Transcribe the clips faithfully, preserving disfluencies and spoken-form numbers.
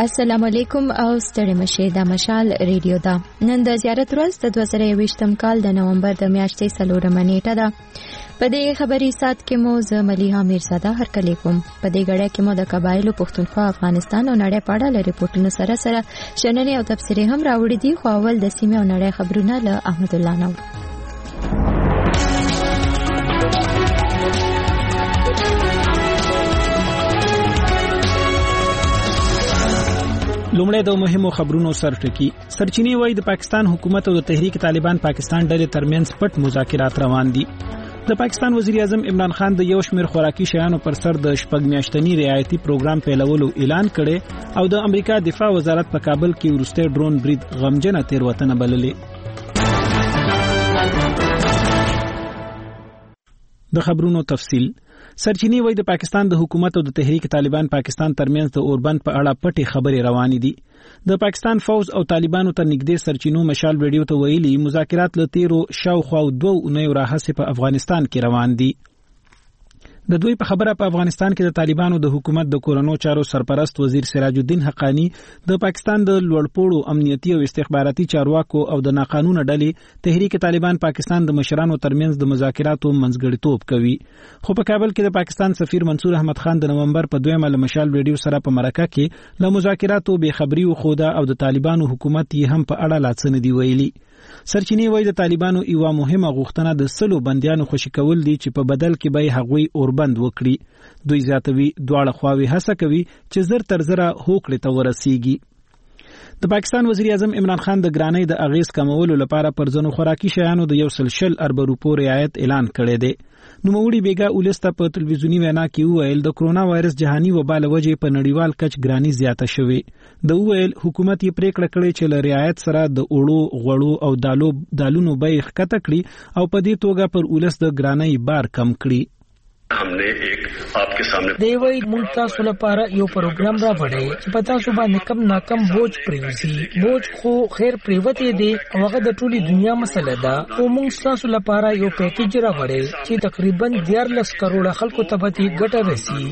السلام علیکم او ستړي مشه د مشال ریډیو دا نن د زیارت ورځ د دوه زره یوویشتم کال د نومبر د میاشتې څلورمه نیټه ده. په دې خبري سات کې مو ز مليها میرزاده هرکلی کوم. په دې غړې کې مو د قبایلو پښتونخوا افغانستان او نړۍ په اړه ریپورتونو سره سره شننې او تفسیرې هم راوړې دي. خو اول د سیمه او نړۍ خبرونه له احمد الله نو. لومړی د مهمو خبرونو سرټکی. سرچینې وایي د پاکستان حکومت او د تحریک طالبان پاکستان ډلې ترمنځ پټ مذاکرات روان دي. د پاکستان وزیر اعظم عمران خان د یو شمېر خوراکي شیانو پر سر د شپږ میاشتني رعایتي پروګرام پیلولو اعلان کړي او د امریکا دفاع وزارت په کابل کې وروسته ډرون برید غمجنه تیروتنه بللې. د خبرونو تفصیل. سرچینې وایي د پاکستان د حکومت او د تحریک طالبان پاکستان ترمنځ د اوربند په اړه پټې خبرې روانې دي. د پاکستان فوز او طالبانو ته نږدې سرچینو مشال ویډیو ته ویلي مذاکرات له تیرو شاوخوا دوه اونیو راهیسې په افغانستان کې روان دي. د دوی په خبره په افغانستان کې د طالبانو د حکومت د کورونو چارو سرپرست وزیر سراج الدین حقانی د پاکستان د لوړپوړو امنیتي او استخباراتي چارواکو او د ناقانونه ډلې تحریک طالبان پاکستان د مشرانو ترمنځ د مذاکراتو منځګړیتوب کوي. خو په کابل کې د پاکستان سفیر منصور احمد خان د نومبر په دویمه له مشال ویډیو سره په مرکه کې له مذاکراتو بې خبري وخوده او د طالبانو حکومت یې هم په اړه لاڅ نه دی ویلي. سرچینې وایي د طالبانو یو مهمه غوښتنه د سلو بندیانو خوشي کول دي چې په بدل کې به هغوی اوربند وکړي. دوی ذاتوي دواړه خواوې هڅه کوي چې زر تر زره هوکړې ته ورسیږي. د پاکستان وزیر اعظم عمران خان د ګرانۍ د اغیز کمولو لپاره پر ځنو خوراکي شیانو د یو سل شل ارب روپو رعایت اعلان کړی دی. نوموړي بیګا ولسته په تلویزیونی وینا کې وویل د کرونا وایرس جهاني وبا له وجې په نړیوال کچ ګرانی زیاته شوې. د وویل حکومت یې پریکړه کړې چې له رعایت سره د اوړو غوړو او دالو دالونو بیې ښکته کړي او په دې توګه پر ولس د ګرانی بار کم کړي. हमने एक आपके सामने دیوی مونږ تاسو لپاره یو پروګرام را وړي چې په تاسو باندې کم ناکم بوج پریوزي. بوج خو خیر پریوته دی او هغه د ټولي دنیا مسله ده. او مونږ تاسو لپاره یو پیکیج را وړي چې تقریبا دیارلس کروڑه خلکو ته به ګټه رسي.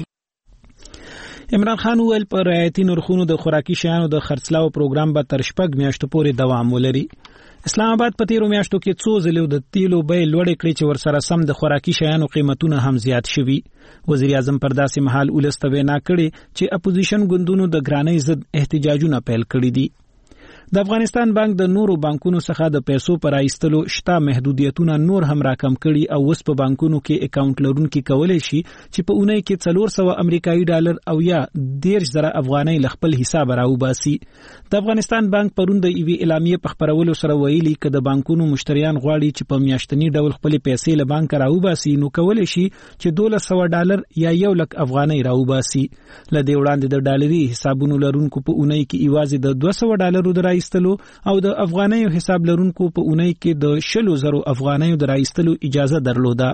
عمران خان ویل پر رعایتي نرخونو د خوراکي شیانو د خرڅلاو پروګرام به تر شپږ میاشتو پورې دوام ولري. اسلام آباد په تیرو میاشتو کې څو ځله د تیلو بیې لوړې کړې چې ورسره سم د خوراکي شیانو قیمتونه هم زیات شوي. وزیر اعظم پر داسې مهال ولس ته وینا کړې چې اپوزیشن ګوندونو د ګرانۍ ضد احتجاجونه پیل کړي دي. د افغانستان بانک د نورو بانکونو څخه د پیسو پر ایستلو شته محدودیتونه نور هم راکم کړي او اوس په بانکونو کې اکاونټ لرونکي کولای شي چې په اونۍ کې څلور سوه امریکایي ډالر او یا دیرش زره افغانۍ له خپل حساب راوباسي. د افغانستان بانک پرون د ایوي اعلامیه په خبرولو سره ویلي چې د بانکونو مشتریان غواړي چې په میاشتني ډول خپل پیسې له بانک راوباسي نو کولای شي چې دولس سوه ډالر یا یو لک افغانۍ راوباسي. لدې وړاندې د ډالري حسابونو لرونکو په اونۍ کې ایوازي د دوه سوه ډالرو د راایستلو او د افغانۍ حساب لرونکو په اونۍ کې د شلو زرو افغانۍ د راایستلو اجازه درلوده.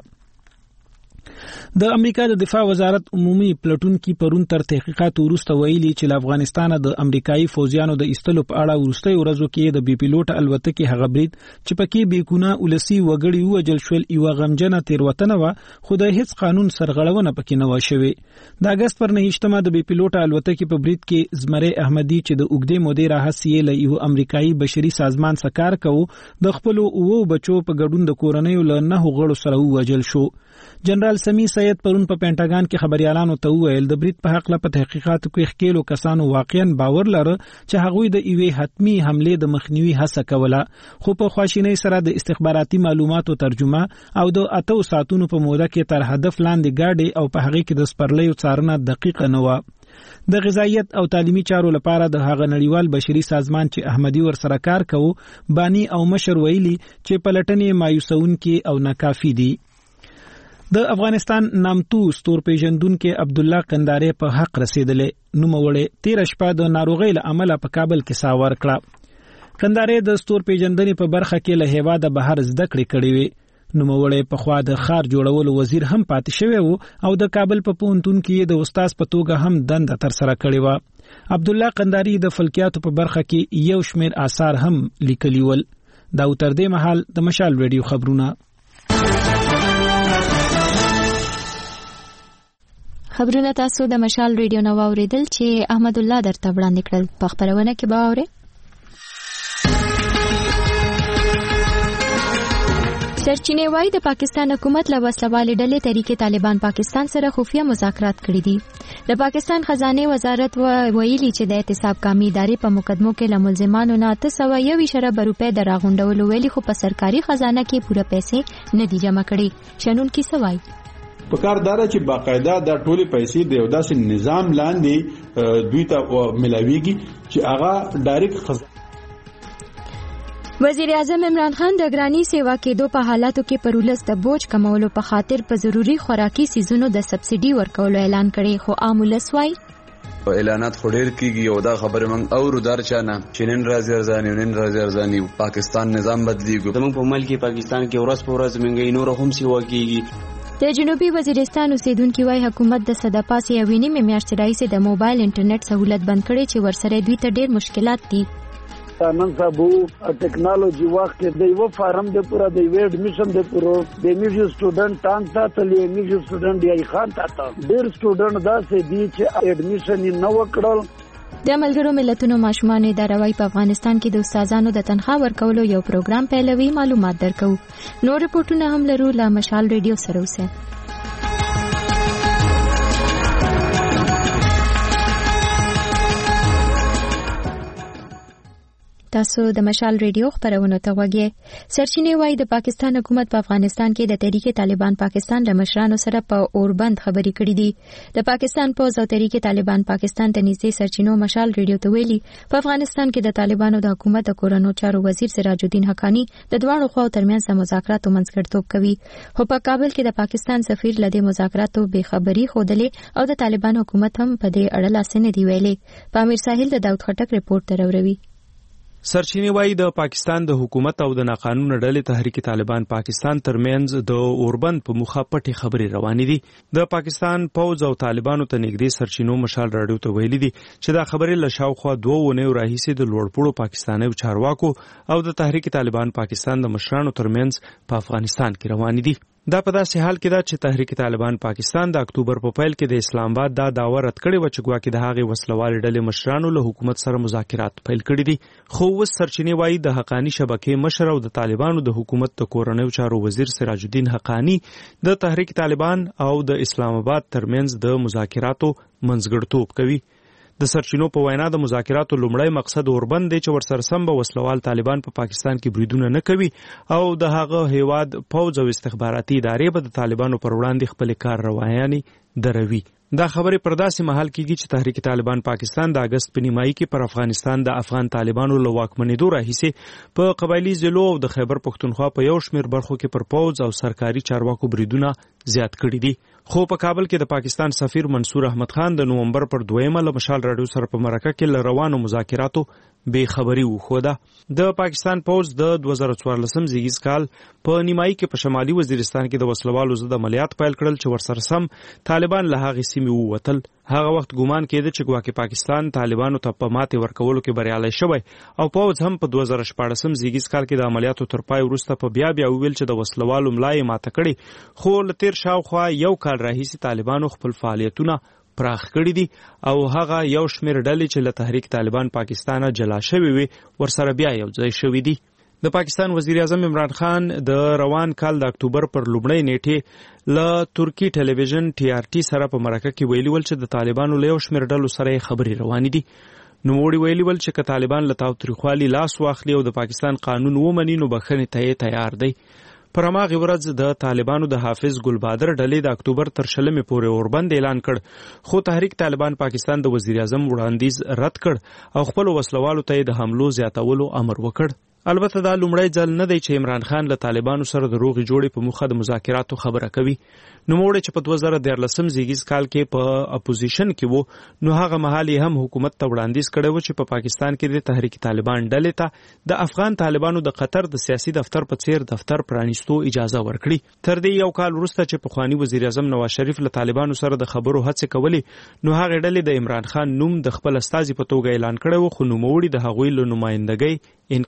د امریکا د دفاع وزارت عمومي پلټون کې پرون تر تحقیقات وروسته ویلي چې له افغانستان د امریکایي فوجیانو د ایستلو په اړه وروستۍ ورځو کې د بي پیلوټ الوتکې هغه برید چې پکې بې ګناه ولسی وګړي ووژل شول یو غمجنه تیروتنه و خو د هیڅ قانون سرغړونه پکې نه و شوې. د اگست پر نهشتمه د بي پیلوټ الوتکې په برید کې زمری احمدي چې د اوږدې مودې راهیسې له یو امریکایي بشري سازمان سره کار کوي د خپل اوو بچو په ګډون د کورنۍ له نه غړو سره ووژل شو. جنرال سمی سید پرون په پینټاګان کې خبريالانو ته وویل د برید په حق له تحقیقاتو کې ښکېلو کسانو واقعا باور لري چې هغوی د ایوي حتمی حمله د مخنیوي هڅه کوله خو په خواشینۍ سره د استخباراتي معلوماتو ترجمه او د اتو ساتونو په موده کې تر هدف لاندې گاډي او په هغه کې د سپرلیو څارنه دقیق نه و. د غذایت او تعلیمي چارو لپاره د هغه نړیوال بشري سازمان چې احمدي ور سره کار کوي بانی او مشر ویلي چې پلټنې مایوسونکې او ناکافي دي. د افغانستان نامتو ستور پیژندونکو عبد الله قنداري په حق رسیدلې نو موړې تیر شپه د ناروغۍ له امله په کابل کې ساور کړه. قنداري د ستور پیژندنې په برخه کې له هیوا د بهر زده کړې کړې وي. نو موړې په خوا د خار جوړولو وزیر هم پاتې شوی وو او د کابل په پونتون کې د استاد په توګه هم دنده تر سره کړې و. عبد الله قنداري د فلکیاتو په برخه کې یو شمېر آثار هم لیکلي ول. دا تر دې مهال د مشال ریډیو خبرونه. خبرونه تاسو د مشال ریډیو نو اوریدل چې احمد الله درته وړاندې کړل. په خبرونه کې به اورئ سرچینې وايي د پاکستان حکومت له وسلوالې ډلې تحریک طالبان پاکستان سره خفیه مذاکرات کړي دي. د پاکستان خزانه وزارت ویلي چې د احتساب کامي ادارې په مقدمو کې له ملزمانو نه اته سوه یو اشاریه روپۍ د راغونډولو ویلي، خو په سرکاري خزانه کې پوره پیسې نه دي جمع کړي. شنون کی سوای په کار دار چې باقاعده د ټولي پیسې د یو داسې نظام لاندې دوی ته ملاويږي چې هغه ډایرکټ خزانه. وزیر اعظم عمران خان د ګرانی سیوا کېدو په حالاتو کې پر ولس د بوج کمولو په خاطر په ضروري خوراکي سیزونو د سبسيډي ورکولو اعلان کړي، خو عام ولس وايي اعلانات خډیر کیږي او دا خبره موږ اورو درچانه چې نن راځي ارزاني نن راځي ارزاني پاکستان نظام بدلیږي. زموږ په ملک پاکستان کې ورځ په ورځ موږ نور هم سیوا کیږي. د جنوبي وزیرستان اوسیدونکو وايي حکومت د صدپاس یوې نیمې میاشتې راهیسې د موبایل انټرنیټ سہولت بند کړي چې ورسره دوی ته ډېر مشکلات دي. نن سبا ټیکنالوژي وخت د یو فارم د پورا د ویډ میشن د پورو د میوزیک سټوډنټ تان ته تلې میوزیک سټوډنټ دی خان ته ډېر سټوډنټ دا سې دي چې اډمیشن نه وکړل. د ملګرو ملتونو ماشومان اداره وايي په افغانستان کې د استادانو د تنخواه ورکولو یو پروګرام پیلوي. معلومات درکو. نور رپورټونه هم لرو له مشال ریډیو سره اوسه. تاسو د مشال ریډیو خبرونه ته وګورئ. سرچینې وايي د پاکستان حکومت په افغانستان کې د تحریک طالبان پاکستان له مشرانو سره په اوربند خبرې کړې دي. د پاکستان پوز او تحریک طالبان پاکستان ته نږدې سرچینو مشال ریډیو ته ویلي په افغانستان کې د طالبانو د حکومت د کورونو چارو وزیر سراج الدین حقانی د دواړو خواو ترمنځ د مذاکراتو منځګړیتوب کوي، خو په کابل کې د پاکستان سفیر لدې مذاکراتو بې خبري ښودلې او د طالبان حکومت هم په دې اړه لاس نه دی ویلي. په امیر ساحل د داود خټک رپورټ دروروي. سرچینې وايي د پاکستان د حکومت او د ناقانونه ډلې تحریک طالبان پاکستان ترمنځ د اوربند په مخه پټې خبرې روانې دي. د پاکستان پوز او طالبانو ته نږدې سرچینو مشال راډیو ته ویلي دي چې دا خبرې له شاوخوا دوه اونیو راهیسې د لوړپوړو پاکستانیو چارواکو او د تحریک طالبان پاکستان د مشرانو ترمنځ په افغانستان کې روانې دي. دا په داسې حال کې ده چې تحریک طالبان پاکستان د اکتوبر په پیل کې د اسلام آباد دا داوا رد کړې و چې ګواکې د هغې وسلوالې ډلې مشرانو له حکومت سره مذاکرات پیل کړي دي. خو اوس سرچینې وایي د حقانی شبکې مشر او د طالبانو د حکومت د کورنیو چارو وزیر سراج الدین حقانی د تحریک طالبان او د اسلام آباد ترمنځ د مذاکراتو منځګړیتوب کوي. د سرچینو په وینا د مذاکراتو لومړی مقصد اوربند دی چې ورسره سم به وسلوال طالبان په پا پاکستان کې بریدونه نه کوي او د هغه هیواد پوځ او استخباراتي ادارې به د طالبانو پر وړاندې خپل کار رواني دروي. دا خبرې پر داسې مهال کېږي چې تحریک طالبان پاکستان د اگست په نیمایي کې پر افغانستان د افغان طالبانو له واکمنېدو راهیسې په قبایلي ضلعو او د خیبر پښتونخوا په یو شمېر برخو کې پر پوځ او سرکاري چارواکو بریدونه زیات کړي دي. خو په کابل کې د پاکستان سفیر منصور احمد خان د نومبر پر دویمه له مشال راډیو سره په مرکه کې له روانو مذاکراتو بې خبري وښوده. د پاکستان پوځ د دوه زره څوارلسم زیږیز کال په نیمایي کې په شمالي وزیرستان کې د وسلوالو ضد عملیات پیل کړل چې ورسره سم طالبان له هغې سیمې ووتل. هغه وخت ګومان کېده چې ګواکې پاکستان طالبانو ته په ماتې ورکولو کې بریالی شوی او پوځ هم په دوه زره شپاړسم زیږیز کال کې د عملیاتو تر پای وروسته په بیا بیا وویل چې د وسلوالو ملا یې ماته کړې، خو له تېر شاوخوا یو کال راهیسې طالبانو خپل فعالیتونه پراخ کړي دي او هغه یو شمېر ډلې چې له تحریک طالبان پاکستانه جلا شوي وي ورسره بیا یو ځای شوي دي. د پاکستان وزیر اعظم عمران خان د روان کال د اکتوبر پر لومړۍ نیټې له ترکی ټلویزیون ټي آر ټي سره په مرکه کې ویلي ول چې د طالبانو له یو شمېر ډلو سره یې خبرې روانې دي. نوموړي ویلي ول چې که طالبان له تاوتریخوالي لاس واخلي او د پاکستان قانون ومني نو بخښنې ته یې تیار دی. پر هماغې ورځ د طالبانو د حافظ ګلبادر ډلې د اکتوبر تر شلمې پورې اوربند اعلان کړ، خو تحریک طالبان پاکستان د وزیر اعظم وړاندیز رد کړ او خپل وسلوالو ته یې د حملو زیاتولو امر وکړ. البته دا لومړی ځل نه دی چې عمران خان له طالبانو سره د روغې جوړې په موخه د مذاکراتو خبره کوي. نوموړی چې په دوه زره دیارلسم زیږیز کال کې په اپوزیشن کې و نو هغه مهال یې هم حکومت ته وړاندیز کړی و چې په پاکستان کې د تحریک طالبان ډلې ته د افغان طالبانو د قطر د سیاسي دفتر په څیر دفتر پرانیستو اجازه ورکړي. تر دې یو کال وروسته چې پخواني وزیر اعظم نواز شریف له طالبانو سره د خبرو هڅې کولې نو هغې ډلې د عمران خان نوم د خپل استازي په توګه اعلان کړی و، خو نوموړي د هغوی له نمایندګۍ انکار وکړ.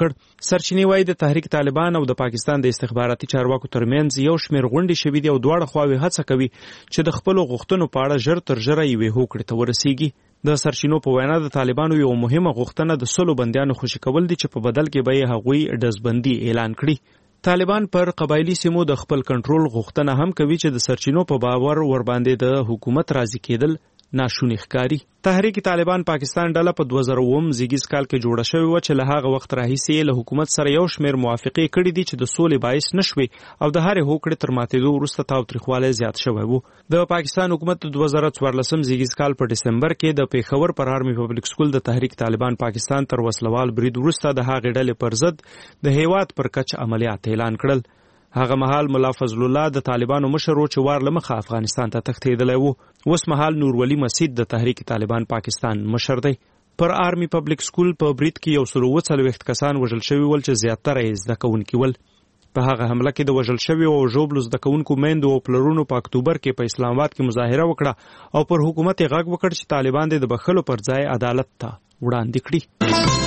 وکړ. سرچینې وایي د تحریک طالبان او د پاکستان د استخباراتي چارواکو ترمنځ یو شمېر غونډې شوي دي او دواړه خواوې هڅه کوي چې د خپلو غوښتنو په اړه ژر تر ژره یوې هوکړې ته ورسیږي. د سرچینو په وینا د طالبانو یو مهمه غوښتنه د سلو بندیانو خوشي کول دي چې په بدل کې به یې هغوی ډزبندي اعلان کړي. طالبان پر قبایلی سیمو د خپل کنټرول غوښتنه هم کوي چې د سرچینو په باور ور باندې د حکومت راضي کېدل ناشونی ښکاري. تحریک طالبان پاکستان ډله په دوه زره اووه زیږیز کال کې جوړه شوې وه چې له هغه وخت راهیسې له حکومت سره یو شمېر موافقې کړي دي چې د سولې باعث نشوي او د هرې هوکړې تر ماتېدو وروسته تاوتریخوالی زیات شوی و. د پاکستان حکومت د دوه زره څوارلسم زیږیز کال په ډسمبر کې د پیښور پر آرمي پبلک سکول د تحریک طالبان پاکستان تر وسلوال برید وروسته د هغې ډلې پر ضد د هیواد پر کچ عملیات اعلان کړل. هغه مهال ملا فضل الله د طالبانو مشر و چې وار له مخه افغانستان ته تښتېدلی و. اوس مهال نورولي مسید د تحریک طالبان پاکستان مشر دی. پر آرمي پبلک سکول په برید کې یو سل اووه څلوېښت کسان وژل شوي ول چې زیاتره یې زده کوونکي ول. په هغه حمله کې د وژل شویو او ژوبلو زده کوونکو میندو او پلرونو په اکتوبر کې په اسلام آباد کې مظاهره وکړه او پر حکومت یې غږ وکړ چې طالبان دې د بخښلو پر ځای عدالت ته وړاندې کړي.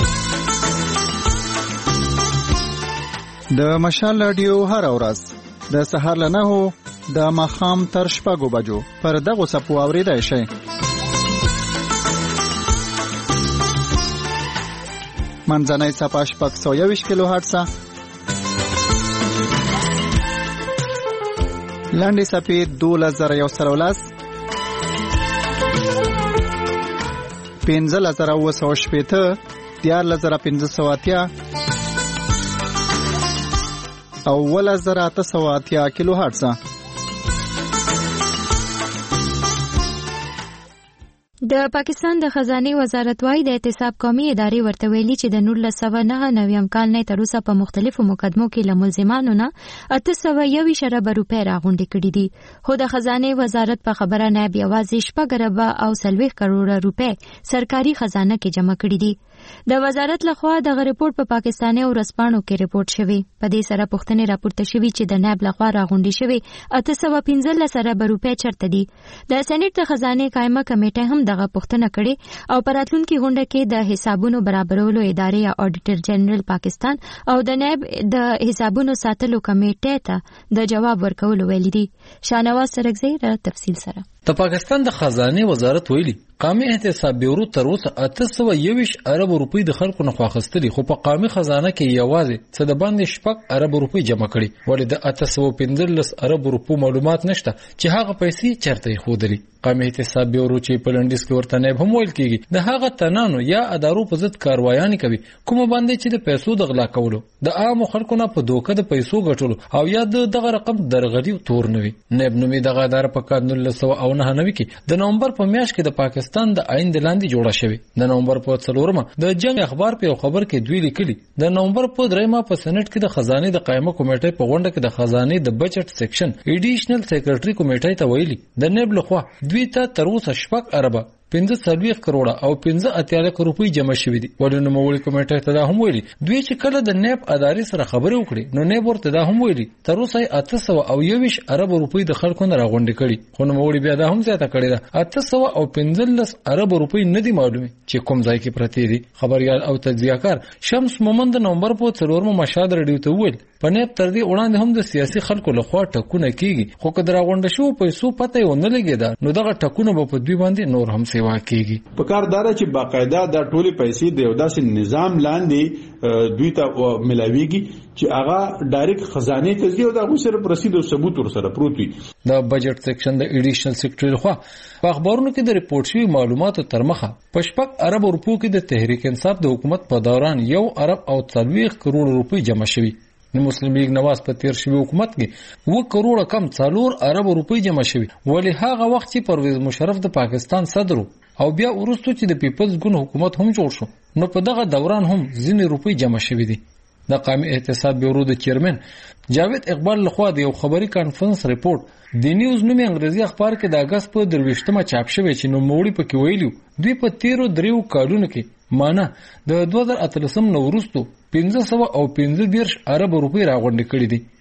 د مشال رادیو هر ورځ د سهار له نهو د ماښام تر شپږو بجو پر دغو څپو اورېدای شئ. منځنۍ څپه شپږ سوه یوویشت کیلو هرټزه، لنډې څپې دولس زره یو سل او لس، پنځلس زره اووه سوه شپېته، دیارلس زره پنځه سوه اتیا او اوولس زره اته سوه اتیا کیلو هرټزه. د پاکستان د خزانه وزارت وايي د احتساب قومي ادارې ورته ویلي چې د نولس سوه نهه نوي کال نه تر اوسه په مختلفو مقدمو کې له ملزمانو نه اته سوه یوویشت اربه روپۍ راغونډې کړي دي. خو د خزانه وزارت په خبره نایب یوازې شپږ اربه او څلوېښت کروړه روپۍ سرکاري خزانه کې جمع کړي دي. د وزارت لخوا دغه ریپورت په پاکستاني ورځپاڼو کې ریپورت شوی. په دې سره پوښتنې راپورته شوي چې د نایب لخوا راغونډې شوي اته سوه پنځلس اربه روپۍ چېرته دي. د سېنیټ د خزانې قایمه کمیټه هم دغه پوښتنه کړې او په راتلونکي غونډه کې د حسابونو برابرولو ادارې یا اډیټر جنرال پاکستان او د نایب د حسابونو ساتلو کمیټې ته د جواب ورکولو ویلي دي. شاهنواز سرکزی را تفصیل سره. د پاکستان د خزانه وزارت ویلي قومي احتساب بیورو تر اوسه اته سوه یوویشت اربه روپۍ د خلکو نه واخیستلې، خو په قومي خزانه کې یوازې څه د باندې شپږ اربه روپۍ جمع کړي. ولې د اته سوه پنځلس اربه روپو معلومات نشته چې هغه پیسې چېرته ایښودلې. قومي احتساب بیورو چې په لنډیز کې ورته نایب هم ویل کېږي د هغه تنانو یا ادارو په ضد کاروایانې کوي کومه باندې چې د پیسو د غلا کولو، د عامو خلکو نه په دوکه د پیسو ګټلو او یا د دغه رقم درغلي تور نه وي. نایب نومي دغه اداره په کال نولس سوه او نهه نوي کې د نومبر په میاشت کې د پاکستان د آئین د لاندې جوړه شوې. د نومبر په څلورمه د جنگ اخبار په یو خبر کې دوی لیکلي د نومبر په دریمه په سېنیټ کې د خزانه د قائمه کمیټې په غونډه کې د خزانه د بجټ سیکشن ایډیشنل سیکریټري کمیټې ته ویلي د نایب لخوا دوی ته تر اوسه شپږ اربه پنځه څلوېښت کروړه او پنځه اتیا لکه روپۍ جمع شوي دي. ولې نوموړي کمیټې ته دا هم ویلي دوی چې کله د نیب ادارې سره خبرې وکړي نو نیب ورته دا هم ویلي تر اوسه یې اته سوه او یوویشت اربه روپۍ د خلکو نه راغونډې کړي. خو نوموړي بیا دا هم زیاته کړې ده اته سوه او پنځلس اربه روپۍ نه دي معلومې چې کوم ځای کې پرتې دي. خبریال او تجزیهکار شمس مومند د نومبر په څلورمه مشهد رادیو ته وویل په نیب تر دې وړاندې هم د سیاسي خلکو لخوا ټکونه کېږي، خو که د راغونډه شوو پیسو پته یې ونه لګېده نو دغه ټکونه به په دوی باندې نور هم سیوا کېږي. په کار داره چې باقاعده د ټولې پیسې د یو داسې نظام لاندې دوی ته ملاويږي چې هغه ډایرکټ خزانه ته ځي او دا غو سره رسید او ثبوت ور سره پروت وي. د بجټ سیکشن د ایډیشنل سیکریټري لخوا په اخبارونو کې د ریپورت شوی معلوماتو تر مخه په شپږ ارب روپو کې د تحریک انصاف د حکومت په دوران یو ارب او څلوېښت کروڑ روپۍ جمع شوي. د مسلم لیگ نواز په تیر شوی حکومت کې اوه کروڑه کم څلور ارب روپۍ جمع شوي. ولې هغه وخت چې پرویز مشرف د پاکستان صدر او بیا وروسته چې د پیپلز ګوند حکومت هم جوړ شو نو په دغه دوران هم ځینې روپۍ جمع شوي دي. د قومي احتساب بیورو د چیرمن جاوید اقبال لخوا د یو خبري کانفرنس ریپورت د نیوز نومي انګریزي اخبار کې د اگست په درویشتمه چاپ شوی چې نوموړي پکې ویلي دوی په تیرو دریو کالونو کې مانه د دوه زره اتلسم نه وروسته پنځه سوه او پنځه دېرش ارب روپۍ راغونډې کړي دي.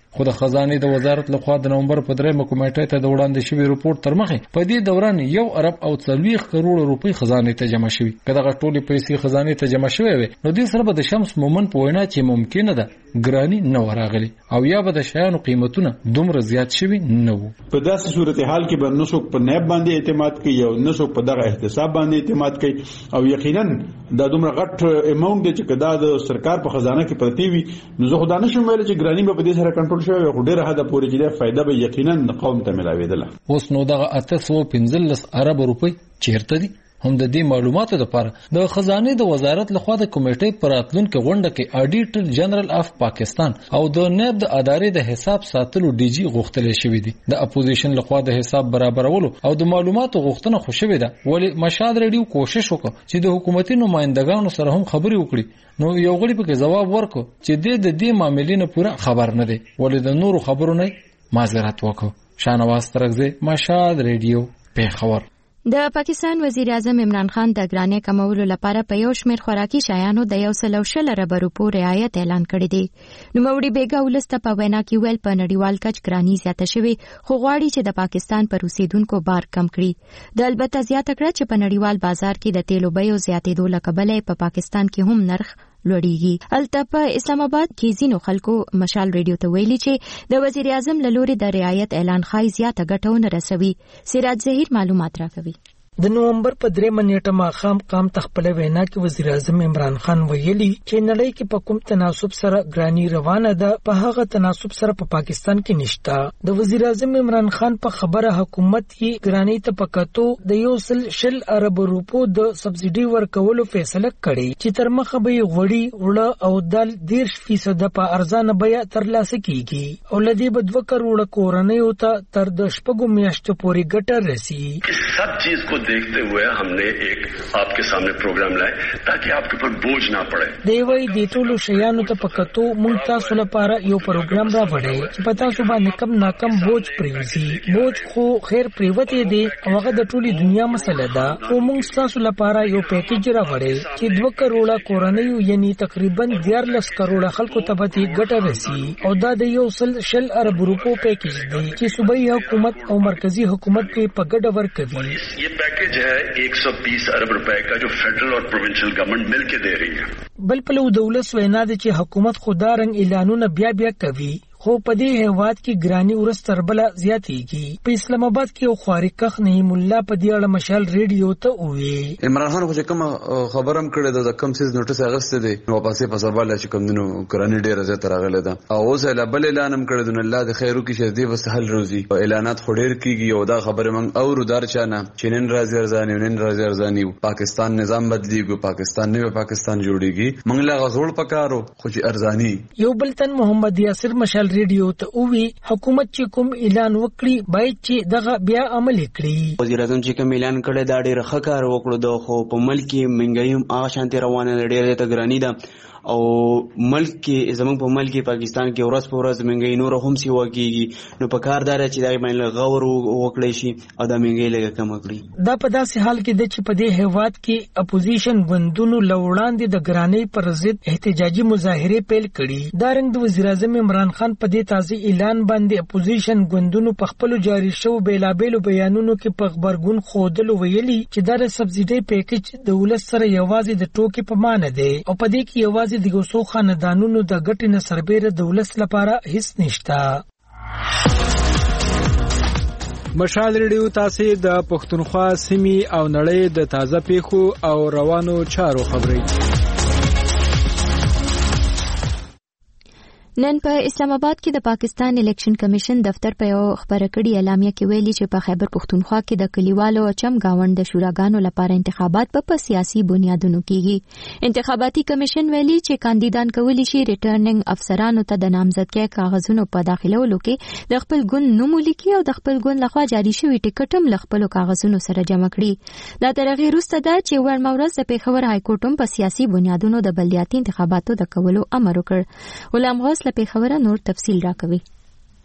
خو د خزانه د وزارت لخوا د نومبر په درېمه کمیټې ته د وړاندې شوی رپورت تر مخه په دې دوران یو ارب او څلوېښت کروڑ روپۍ خزانه ته جمع شوي. کله غټولې پیسې خزانه ته جمع شوي وي نو دې سره به د شمس مومن په وینا چې ممکنه ده ګرانی نه وراغلي او یا به د شیانو قیمتونه دومره زیات شوي نه وو. په داسې صورتحال کې به نسوک په نیب باندې اعتماد کوي او نسوک په دغه احتساب باندې اعتماد کوي او یقینا دا دومره غټ اماونت دی چې کدا د سرکار په خزانه کې پرتی وي نو زه خدای نشم ویل چې ګرانی به په دې سره کنټرول شوی خو ډیره حد پورې چې فائدہ به یقینا قوم ته ملاویدله. اوس نو دغه اته سوه پنځلس ارب روپۍ چیرته دي؟ هم د دې معلوماتو لپاره د خزانه د وزارت لخوا د کمیټې پر راتلونکو غونډه کې اډیټر جنرال اف پاکستان او د نیب د ادارې د حساب ساتلو ډي جی غوښتل شوی دی. د اپوزیشن لخوا د حساب برابرولو او د معلوماتو غوښتنه خو شوې ده ولی مشاد ریډیو کوشش وکړ چې د حکومتي نمائندګانو سره هم خبرې وکړي نو یو غړي په جواب ورکړ چې د دې معاملې نه پوره خبر نه دی ولی د نورو خبرو نه معذرت وکړ. شانواز ترغزه مشاد ریډیو پیښور. د پاکستان وزیر اعظم عمران خان د ګرانۍ کمولو لپاره په یو شمېر خوراکي شیانو د یو سل او شل اربه روپو رعایت اعلان کړی دی. نوموړي بیګا ولس ته په وینا کې ویل په نړیوال کچ ګرانۍ زیاته شوې خو غواړي چې د پاکستان پر اوسیدونکو بار کم کړي. د البته زیاته کړه چې په نړیوال بازار کې د تیلو بیو زیاتېدو له کبله په پاکستان کې هم نرخ لوړیږي. البته په اسلام آباد کې ځینو خلکو مشال ریډیو ته ویلي چې د وزیر اعظم له لوري د رعایت اعلان خای زیاته ګټونه رسوي. سراج ظهیر معلومات راکوي. د نومبر په درېمه نیټه ماښام قام ته خپله وینا کې وزیر اعظم عمران خان ویلي چې نړۍ کې په کوم تناسب سره ګرانی روانه ده په هغه تناسب سره په پا پاکستان کې نشته. د وزیر اعظم عمران خان په خبره حکومت یې ګرانی ته پکاتو د یو سل شل ارب روپو د سبسيډي ورکولو فیصله کړې چې تر مخه به غوړي وړه او دال دېرش فیصد په ارزانه بیه ترلاسه کیږي او لدی به دوه کروڑه کورنیو ته تر د شپږو میاشتو پورې ګټه رسی. सब चीज को देखते हुए हमने एक आपके सामने प्रोग्राम लाए ताकि आपके ऊपर बोझ ना पड़े. دیوی د ټولو شیانو ته پکاتو مونږ تاسو لپاره یو پروګرام را وړي چې پتا سو باندې کم ناکم بوج پریوزي. بوج خو خیر پریوته دی او هغه د ټولي دنیا مسله ده او مونږ تاسو لپاره یو پیکیج را وړي چې دوه کروڑه کورنیو یعنی تقریبا دیارلس کروڑه خلکو ته به ګټه رسی او دا د یو سل شل ارب روپو پیکیج دی چې صوبایي حکومت او مرکزی حکومت په ګډه ورکوي. ये पैकेज है एक सौ बीस अरब रुपए का जो फेडरल और प्रोविंशियल गवर्नमेंट मिलके दे रही है. بل په لو دولت وینا د چې حکومت خدا رنګ اعلانونه بیا بیا کوي خو په دې هیواد کې ګرانی ورس تربله زیاتېږي. په اسلام آباد کې یو خارقخ نعیم الله په دې اړه مشال ریډیو ته وی عمران خان خو کوم خبرم کړی د کم سیز نوټس اغسته دی نو پاسې په سبا لا چې کوم دنو ګرانی ډیره زیات راغله ده او اوس لا بل اعلانم کړی د الله د خیرو کې شدي بس حل روزي اعلانات خډیر کیږي او دا خبره من او دار چانه چینن راځي ارزانی نن راځي ارزانی پاکستان نظام بدلیږي پاکستان نه پاکستان جوړیږي منګلا غزول پکارو خو چې ارزانی. یو بلتن محمد یاسر مشال ریډیو ته وی حکومت چې کوم اعلان وکړي باید چې دغه بیا عمل کړي. وزیر اعظم چې کوم اعلان کړی دا ډېر ښه کار وکړو د خو په ملک کې منګایم هغه شانتي روانه ډېر ته ګرانی ده او ملک کې زمونږ په ملک کې پاکستان کې ورځ په ورځ منګي نور هم سی وکیږي نو په کار دار چې دا باندې غور وکړي شي او دا منګي لګه کم کړي. دا په داسې حال کې د چې په دې هیواد کې اپوزیشن غوندونو لوړاندې د ګرانی پر ضد احتجاجي مظاهره پیل کړي. دا رنګ د وزیر اعظم عمران خان په دې تازه اعلان باندې اپوزیشن غوندونو په خپل جاری شو بیلابېلو بیانونو کې په خبرګون خودلو ویلي چې دا سبسيډي پیکیج د ولس سره یوازې د ټوکې په معنی دی او په دې کې یوازې د ګوسو خاندانونو د ګټې نه سربېره د ولس لپاره هیڅ نشته. مشال ریډیو تاسو د پښتونخوا سیمې او نړۍ د تازه پیښو او روانو چارو خبري. نن په اسلام آباد کې د پاکستان الیکشن کمیشن دفتر په یو خبره کړي اعلامیه کې ویلي چې په خیبر پښتونخوا کې د کلیوالو او چم گاوند د شوراګانو لپاره انتخابات په پا سیاسي بنیادونو کېږي. انتخاباتي کمیشن ویلي چې کاندیدان کولی شي ریټرنینګ افسرانو ته د نامزدګۍ کاغذونو په داخلولو کې د خپل ګوند نوم ولیکي او د خپل ګوند لخوا جاري شوی ټیکټ هم له خپلو کاغذونو سره جمع کړي. دا تر هغې وروسته ده چې وړمه ورځ د پېښور های کورټ هم په سیاسي بنیادونو د بلدیاتي انتخاباتو د کولو امر وکړ. غلام غوث له پېښوره نور تفصیل راکوي.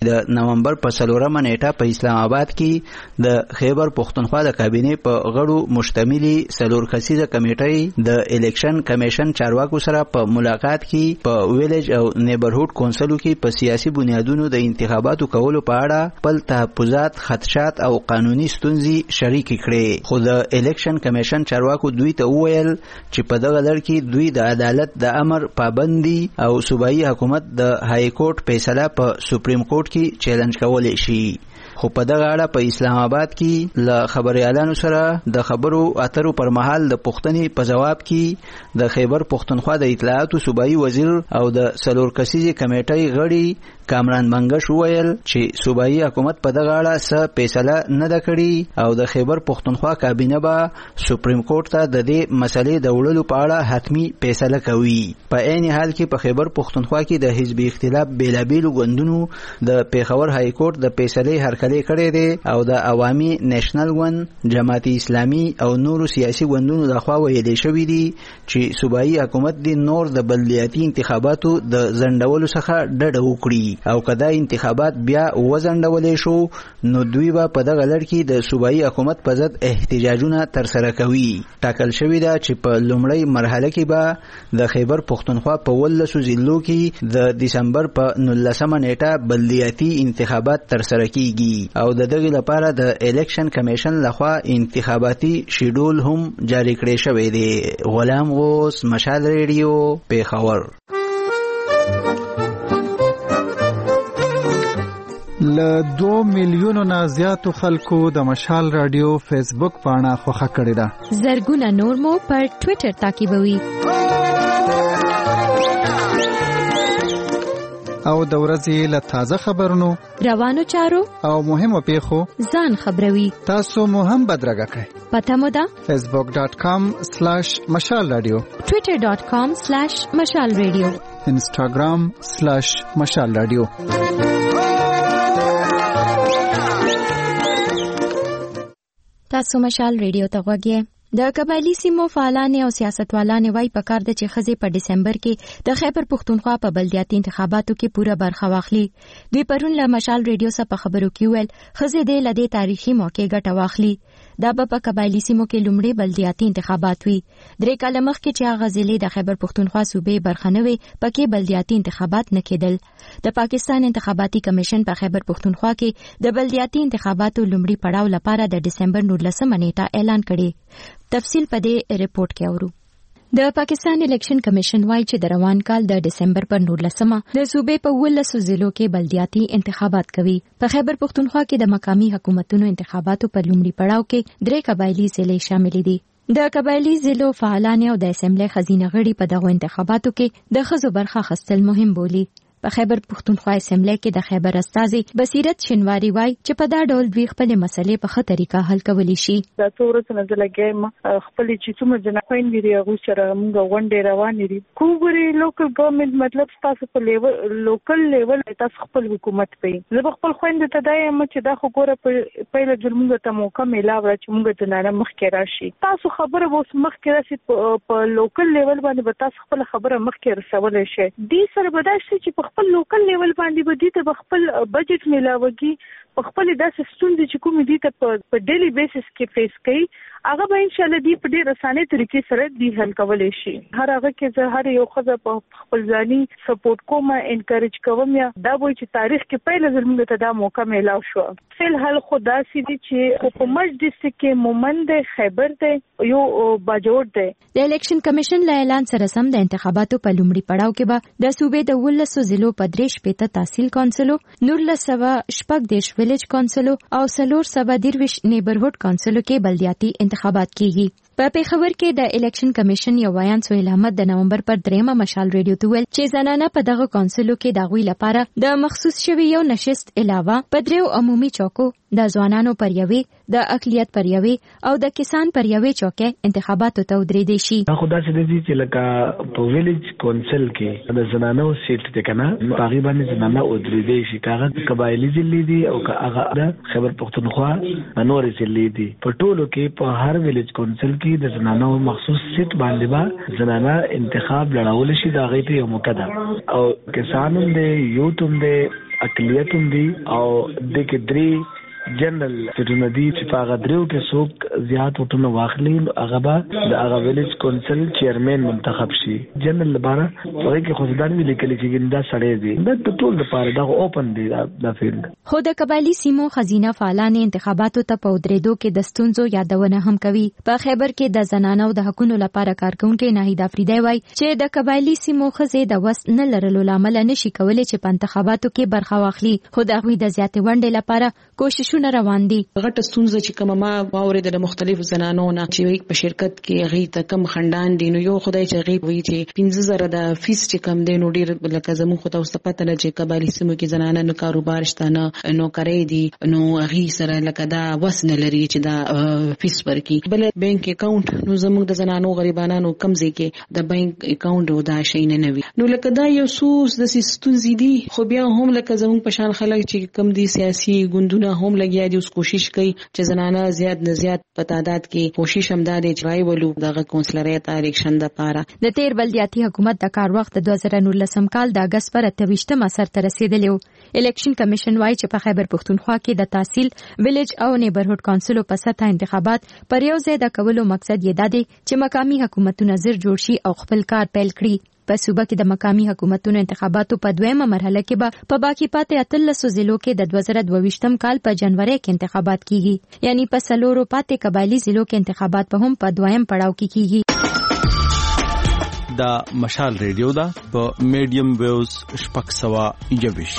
د نومبر په څلورمه نیټه په اسلام آباد کې د خیبر پښتونخوا د کابینې په غړو مشتملي څلور کسیزه کمیټې د الیکشن کمیشن چارواکو سره په ملاقات کې په ویلج او نیبرهوډ کونسلو کې په سیاسي بنیادونو د انتخاباتو کولو په اړه خپل تحفظات، خدشات او قانوني ستونزې شریک کړې. خو د الیکشن کمیشن چارواکو دوی ته وویل چې په دغه لړ کې دوی د عدالت د امر پابندي او صوبایي حکومت د های کورټ فیصله په سپریم کورټ کې چیلنج کولی شي. خو په دغه اړه په اسلام آباد کې له خبريالانو سره د خبرو اترو پر مهال د پوښتنې په جواب کې د خیبر پښتونخوا د اطلاعاتو صوبایي وزیر او د څلور کسیزې کمیټې غړي کامران منګش وویل چې صوبایي حکومت په دغه اړه څه فیصله نه ده کړې او د خیبر پښتونخوا کابینه به سپریم کورټ ته د دې مسلې د وړلو په اړه حتمی فیصله کوي. په عین حال کې په خیبر پښتونخوا کې د حزبي اختلاف بیلابیلو ګوندونو د پیښور های کورټ د فیصلې هرکلی کړی دی او د عوامي نېشنل ګوند، جماعت اسلامي او نورو سیاسي ګوندونو لخوا ویلې شوي دي چې صوبایي حکومت دې نور د بلدیاتي انتخاباتو د ځنډولو څخه ډډه وکړي او کدا انتخابات بیا وځنډولې شو نو دوی به په دغه لړ کې د صوبایي حکومت په ضد احتجاجونه ترسره کوي. ټاکل شوی ده چې په لومړۍ مرحله کې به د خیبر پښتونخوا په ولسو ضلعو کې د دسمبر په نولسمه نیټه بلدیاتي انتخابات ترسره کیږي او د دغه لپاره د الیکشن کمیشن لخوا انتخاباتي شیډول هم جاری کړی شوی دی. غلام غوث، مشال ریډیو، پیښور. له دو میلیونو نه زیاتو خلکو د مشال رادیو فیسبوک پاڼه خوښه کړې ده. زرګونه نور مو پر ټوئیټر تعقیبوي او د ورځې له تازه خبرونو، روانو چارو او مهمو پیښو ځان خبروي. تاسو مو هم بدرګه کړئ. پته مو ده فیسبوک ډاٹ کام سلیش مشال رادیو، ټوئیټر ډاٹ کام سلیش مشال رادیو، انسټاګرام سلیش مشال رادیو. تاسو مشال ریډیو ته غوږی. د قبایلی سیمو فعالان او سیاستوالان وايي په کار د چې خزي په دسمبر کې د خیبر پښتونخوا په بلدیاتي انتخاباتو کې پوره برخه واخلي. دوی پرون له مشال ریډیو سره په خبرو کې ویل خزي د لدې تاریخي موقع ګټه واخلي. دا په قبایلی سیمو کې لومړی بلدیاتي انتخابات وي. درې کاله مخکې چې هغه ضلع د خیبر پښتونخوا صوبې برخه نه وي پکې بلدیاتي انتخابات نه کېدل. د پاکستان انتخاباتي کمیشن په خیبر پښتونخوا کې د بلدیاتي انتخاباتو لومړی پړاو لپاره د دسمبر نولسمه نیټه اعلان کړي. تفصیل په دې ریپورت کې اورو. د پاکستان الیکشن کمیشن وايي چې د روان کال د دسمبر پر نولسمه د صوبې په ولسو ضلعو کې بلدیاتي انتخابات کوي. په خیبر پښتونخوا کې د مقامی حکومتونو انتخاباتو پر لومړي پړاو کې درې قبایلی ضلع شامل دي. د قبایلی ضلعو فعالان او د اسمبلی خزینه غړي په دغه انتخاباتو کې د ښځو برخه اخیستل مهم بولي. په خیبر پښتونخوا اسمبلی کې د خیبر استازي بصیرت شنواری وای چې په دا ډول دوی خپل مسلې په ښه طریقه حل کولی شي. دا څو ورځې نه لګیم خپل چې څومره جنخوین لري هغه سره موږ غونډې روانې دي. کوګوري لوکل ګورنمنت مطلب تاسو په لیول لوکل لیول تاسو خپل حکومت کوي. زه خپل خويند ته دایم چې دا خو ګوره په پیله جرمونو ته موقع ملاوي چې موږ د نړۍ مخکې راشي. تاسو خبره اوس مخکې راشي په لوکل لیول باندې به تاسو خپل خبره مخکې رسولای شئ. دې سره به دا شي چې خپل لوکل لیول باندې به دې ته خپل بجټ ملاوي په خپل داسې ستونزې چې کوم دي ته په ډیلی بیسس کې فیس کوي هغه به ان شاء الله دې په ډېر اسانه طریقې سره دې حل کولای شي. هر هغه کې زه هر یو خزه په خپل ځاني سپورټ کوم انکریج کوم یا دا وایي چې تاریخ کې پهله ځل موږ ته دا موقع ملاو شو. فل حل خدا سي دي چې حکومت ډیسټریکټ کې مومند خیبر ته یو باجوړ دی. د الیکشن کمیشن له اعلان سره سم د انتخاباتو په لومړي پړاو کې به د صوبې د ولسو ضلعو په درې شپېته تحصیل کونسلو، نولس سوه شپږ دېرش ویلج کونسلو او څلور سوه دېرش نیبرهوډ کونسلو کې بلدیاتي انتخابات کیږي. په پیښور کې د الیکشن کمیشن یو ویان سهیل احمد د نومبر پر دریمه مشال ریډیو ته ویل چې زنانه په دغه کونسلو کې د غوي لپاره د مخصوص شوی یو نشست علاوه په دریو عمومي چوکو د ځوانانو پر یوې د اقلیت پر یوې او د کسان پر یوې چوکې انتخاباتو ته ودرېدې شي. دا خدا چې دې چې لکه په ویلج کونسل کې د زنانو سیټ ته کنه باغی باندې زنانه ودرېدې شي کاغه قبایلی ضلع دي او هغه د خیبر پښتونخوا نورې ضلع دي. په ټولو کې په هر ویلج کونسل کې د زنانو مخصوص سیټ باندې با زنانه انتخاب لړول شي دا غي ته یو موقع ده او کسانوم دې یوتوم دې اقلیت هم دي او د کې درې جنرال سټونه دي چې په هغه درو کې څوک زیات وټونه واخلي هغه به د هغه ویلیج کونسل چیرمن منتخب شي. جنرال لپاره هغه کې خو ځدان ویل کېږي چې دا سړی دی د ټول لپاره دا اوپن دی دا فیلډ. خو د قبایلی سیمو خزینه فعالان انتخاباتو ته په ودرېدو کې د ستونزو یادونه هم کوي. په خیبر کې د زنانو د حقوقو لپاره کارکونکو ناهید افریدی وایي چې د قبایلی سیمو خزې د وس نه لرلو لامل نشي کولای چې په انتخاباتو کې برخه واخلي. خو د هغوی د زیاتې ونډې لپاره کوشش شونه روان دي. غټه ستونزه چې کومه ما واورید د مختلفو زنانو نه چې په شرکت کې غي ته کم خندان دي نو یو خدای چې غي وی چې پنځه زره د فیس چې کم دي نو ډیر لکه زمون خو تاسو پته نه چې قبایلی سیمو کې زنانه نو کاروبار شته نه نو کوي دي نو غي سره لکه دا وسنه لري چې دا فیس ورکی. بل بانک اکاونټ نو زموږ د زنانو غریبانو کم ځای کې د بانک اکاونټ او دا شي نه نوي نو لکه دا یو سوس د ستونزې دي. خو بیا هم لکه زموږ په شان خلک چې کم دي سیاسي ګوندونه هم لګیا دي اوس کوشش کوي چې زنانه زیات نه زیات په تعداد کې کوشش هم دا دی چې رايولو دغه کونسلریت الیکشن د پاره. د تیر بلدیاتي حکومت د کار وخت د دوه زره نولسم کال د اگست پر اته ویشتمه سر ته رسیدلی و. الیکشن کمیشن وايي چې په خیبر پښتونخوا کې د تحصیل ویلیج او نیبرهوډ کونسلو په سطح انتخابات پر یو ځای د کولو مقصد یې دا دی چې مقامی حکومتونه زر جوړ شي او خپل کار پیل کړي. په صوبه کې د مقامی حکومتونو انتخاباتو په دویمه مرحله کې به په باقی پاتې اتلسو ضلعو کې د دوه زره دوه ویشتم کال په جنوري کې انتخابات کیږي. یعنی په سلورو پاتې قبایلی ضلعو کې انتخابات په هم په دویم پړاو کې کیږي. دا مشال ریډیو دا په میډیم ویوز شپږ سوه یوویش.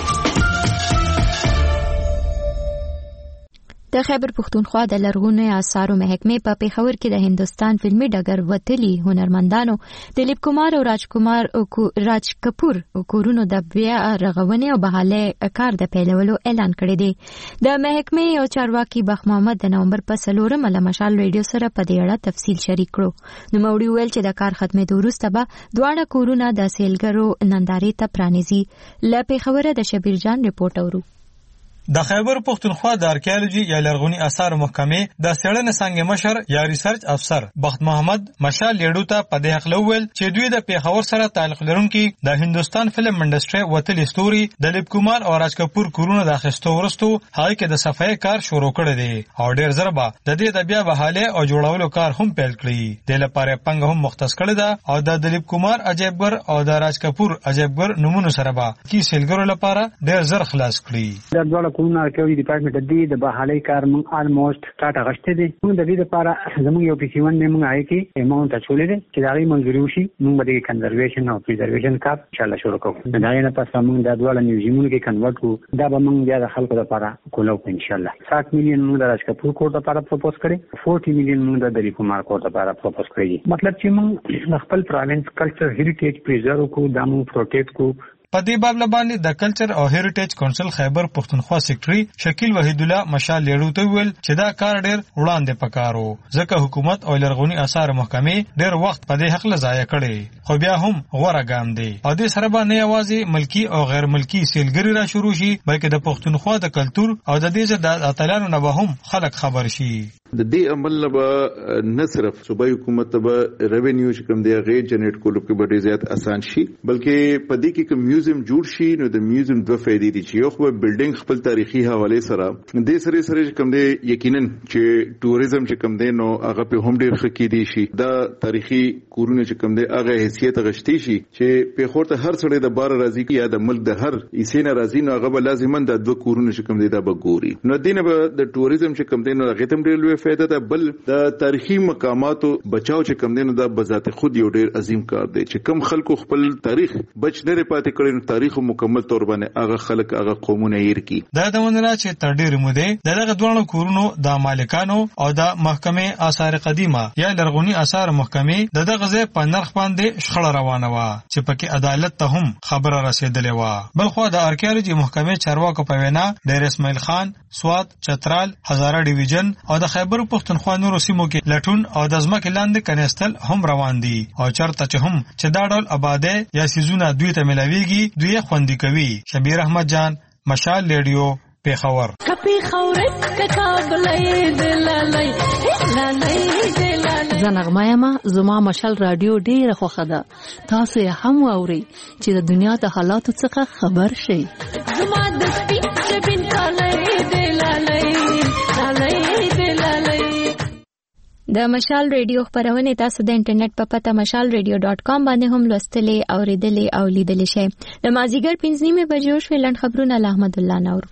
د خیبر پښتونخوا د لرغونو آثارو محکمې په پیښور کې د هندستان فلمي ډګر وتلي هنرمندانو دلیپ کمار او راج کمار او راج کپور کورونو د بیا رغونې او بحالې کار د پیلولو اعلان کړی دی. د محکمې او چارواکي بخ محمد د نومبر په څلورمه له مشال ریډیو سره په دې اړه تفصیل شریک کړو. نو موړي ویل چې د کار ختمېدو وروسته به دواړه کورونه د سیلګرو نندارې ته پرانیزي. له پیښوره د شبیر جان رپورټ اورو. د خیبر پښتونخوا د آرکیالوجي یا لرغونی آثار محکمې د څېړنې څنګه مشر یا ریسرچ افسر بخت محمد مشال لیډو ته په دې حق لوول چې دوی د پیښور سره تعلق لرونکي د هندستان فلم انډستری وتلی ستوري دلیپ کمار او راج کپور کورونه د اخیستو وروسته هغه کې د صفای کار شروع کړی دی او ډیر زربه د دې د بیا بحاله او جوړولو کار هم پیل کړی. د لپاره پنګ هم مختص کړی دا او د دلیپ کمار عجیبګر او د راج کپور عجیبګر نمونه سره به کی سیلګرو لپاره ډیر زر خلاص کړی. کومه کوي ډپارټمنټ دی د بحالي کار مون الموست ټاټا غشته دي. موږ د دې لپاره زموږ یو پی سی ون نه موږ آی کې اماونت اچولې دي چې دا غي منځوري وشي. موږ د کنزرویشن او پریزرویشن کار ان شاء الله شروع کوو. دا نه پس موږ د ډول میوزیمونو کې کنورټ کوو. دا به موږ بیا د خلکو لپاره کولو ان شاء الله. سات میلیون موږ د راج کپور کور لپاره پروپوز کړی. چالیس میلیون موږ د دلیپ کمار کور لپاره پروپوز کړی. مطلب چې موږ خپل پروینس کلچر هیریټیج پریزرو کو دمو پروټیکټ کو. په دې باب باندې د کلچر او هیریټیج کونسل خیبر پښتونخوا سیکریټري شکیل وحید الله مشال لیډو ته ویل چې دا کار ډېر وړاندې پکارو ځکه حکومت او لرغونی آثار محکمې ډېر وخت په دې حق لزایه کړي. خو بیا هم غوړه ګام دی او دې سره به نه یوازې ملکی او غیر ملکی سیلګری را شروع شي بلکې د پښتونخوا د کلچر او د دې د اتلانو نه به هم خلک خبر شي. د دې عمل به نه صرف صوبایي حکومت به ریونیو چې کوم دی غیر جنریټ کولو کې به ډېر زیات آسان شي بلکې په دې کې کوم میوزیم جوړ شي نو د میوزیم دوه فائدې دي چې یو خو بلډینګ خپل تاریخي حواله سره د سره سره کوم دی یقینا چې ټوریزم چې کوم دی نو هغه په هم ډېر خکې دي شي دا تاریخي کورونه چې کوم دی هغه حیثیت غشتي شي چې په خورته هر څړې د بار راضي کی یا د ملک د هر ایسینه راضي نو هغه به لازمن د دوه کورونه چې کوم دی دا به ګوري. نو دینه به د ټوریزم چې کوم دی نو هغه تم ډېر لوی فائدہ ده. بل د تاریخي مقاماتو بچاو چې کوم دی نو دا بذات خود یو ډېر عظیم کار دی چې کم خلکو خپل تاریخ بچ نه پاتې کړي نو تاریخ مکمل تور باندې هغه خلک هغه قومونه یې کی. دا د ونرا چې تر ډېر موده دغه دوه کورونو د مالکانو او د محکمې آثار قدیمه یا لرغونی آثار محکمې د دغه ځای په نرخ باندې شخړه روانه و چې پکې عدالت ته هم خبره رسیدلې و. بل خو د آرکیالوجي محکمې چارواکو په وینا ډیر اسماعیل خان سواد چترال هزاره ډیویژن او د خیبر پښتونخوا نورو سیمو کې لټون او د ځمکې لاندې کنيستل هم روان دي او چرته چې هم چې دا ډول آباده یا سيزونه دوی ته ملاويږي دوی خوندي کوي. شبیر احمد جان مشال ریډیو پیښور. کپی خورت کتابلې دلالې لالې زنغمایا ما زما مشال رادیو ډیره خوخه ده. تاسو هم اورئ چې د دنیا د حالاتو څخه خبر شئ. زما د سپین جبین کالای دی لالای لالای دی لالای. د مشال ریډیو خبرونه تاسو د انټرنیټ په پته مشال ریډیو ډاٹ کام باندې هم لوستلې او ریډلې او لیدلې شئ. د مازیګر پنځه نیمه بجو شو لند خبرونه له احمد الله نور.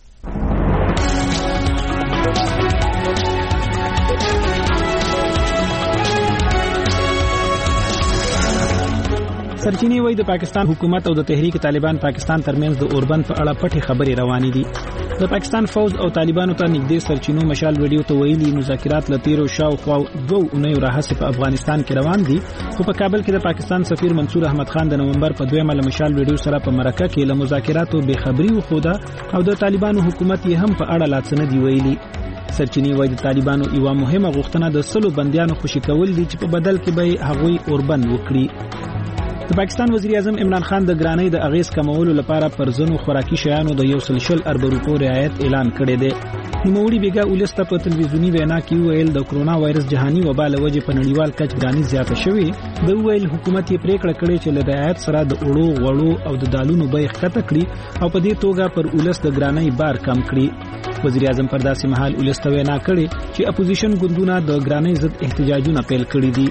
سرچینې وایي د پاکستان حکومت او د تحریک طالبان پاکستان ترمنځ د اوربند په اړه پټې خبرې روانې دي. د پاکستان فوج او طالبانو ته نږدې سرچینو مشال ویډیو ته ویلي مذاکرات له تیرو شاوخوا دوه اونیو راهیسې په افغانستان کې روان دي، خو په کابل کې د پاکستان سفیر منصور احمد خان د نومبر په دویمه له مشال ویډیو سره په مرکه کې له مذاکراتو بې خبري وښوده او د طالبانو حکومت یې هم په اړه لا څه نه دي ویلي. سرچینې وایي د طالبانو یوه مهمه غوښتنه د سلو بندیانو خوشي کول دي چې په بدل کې به هغوی اوربند وکړي. د پاکستان وزیر اعظم عمران خان د ګرانۍ د اغیز کمولو لپاره پر ځینو خوراکي شیانو د یو سل شل ارب روپو رعایت اعلان کړی دی. نوموړي بیګا ولسته په تلویزیوني وینا کې ویل د کرونا وایرس جهاني وبا له وجې په نړیوال کچ ګرانۍ زیاته شوې. د ویل حکومت یې پریکړه کړې چې له رعایت سره د اوړو غوړو او د دالونو بیې ښکته کړي او په دې توګه پر ولس د ګرانۍ بار کم کړي. وزیر اعظم پر داسې مهال ولسته وینا کړې چې اپوزیشن ګوندونه د ګرانۍ ضد احتجاجونه پیل کړي دي.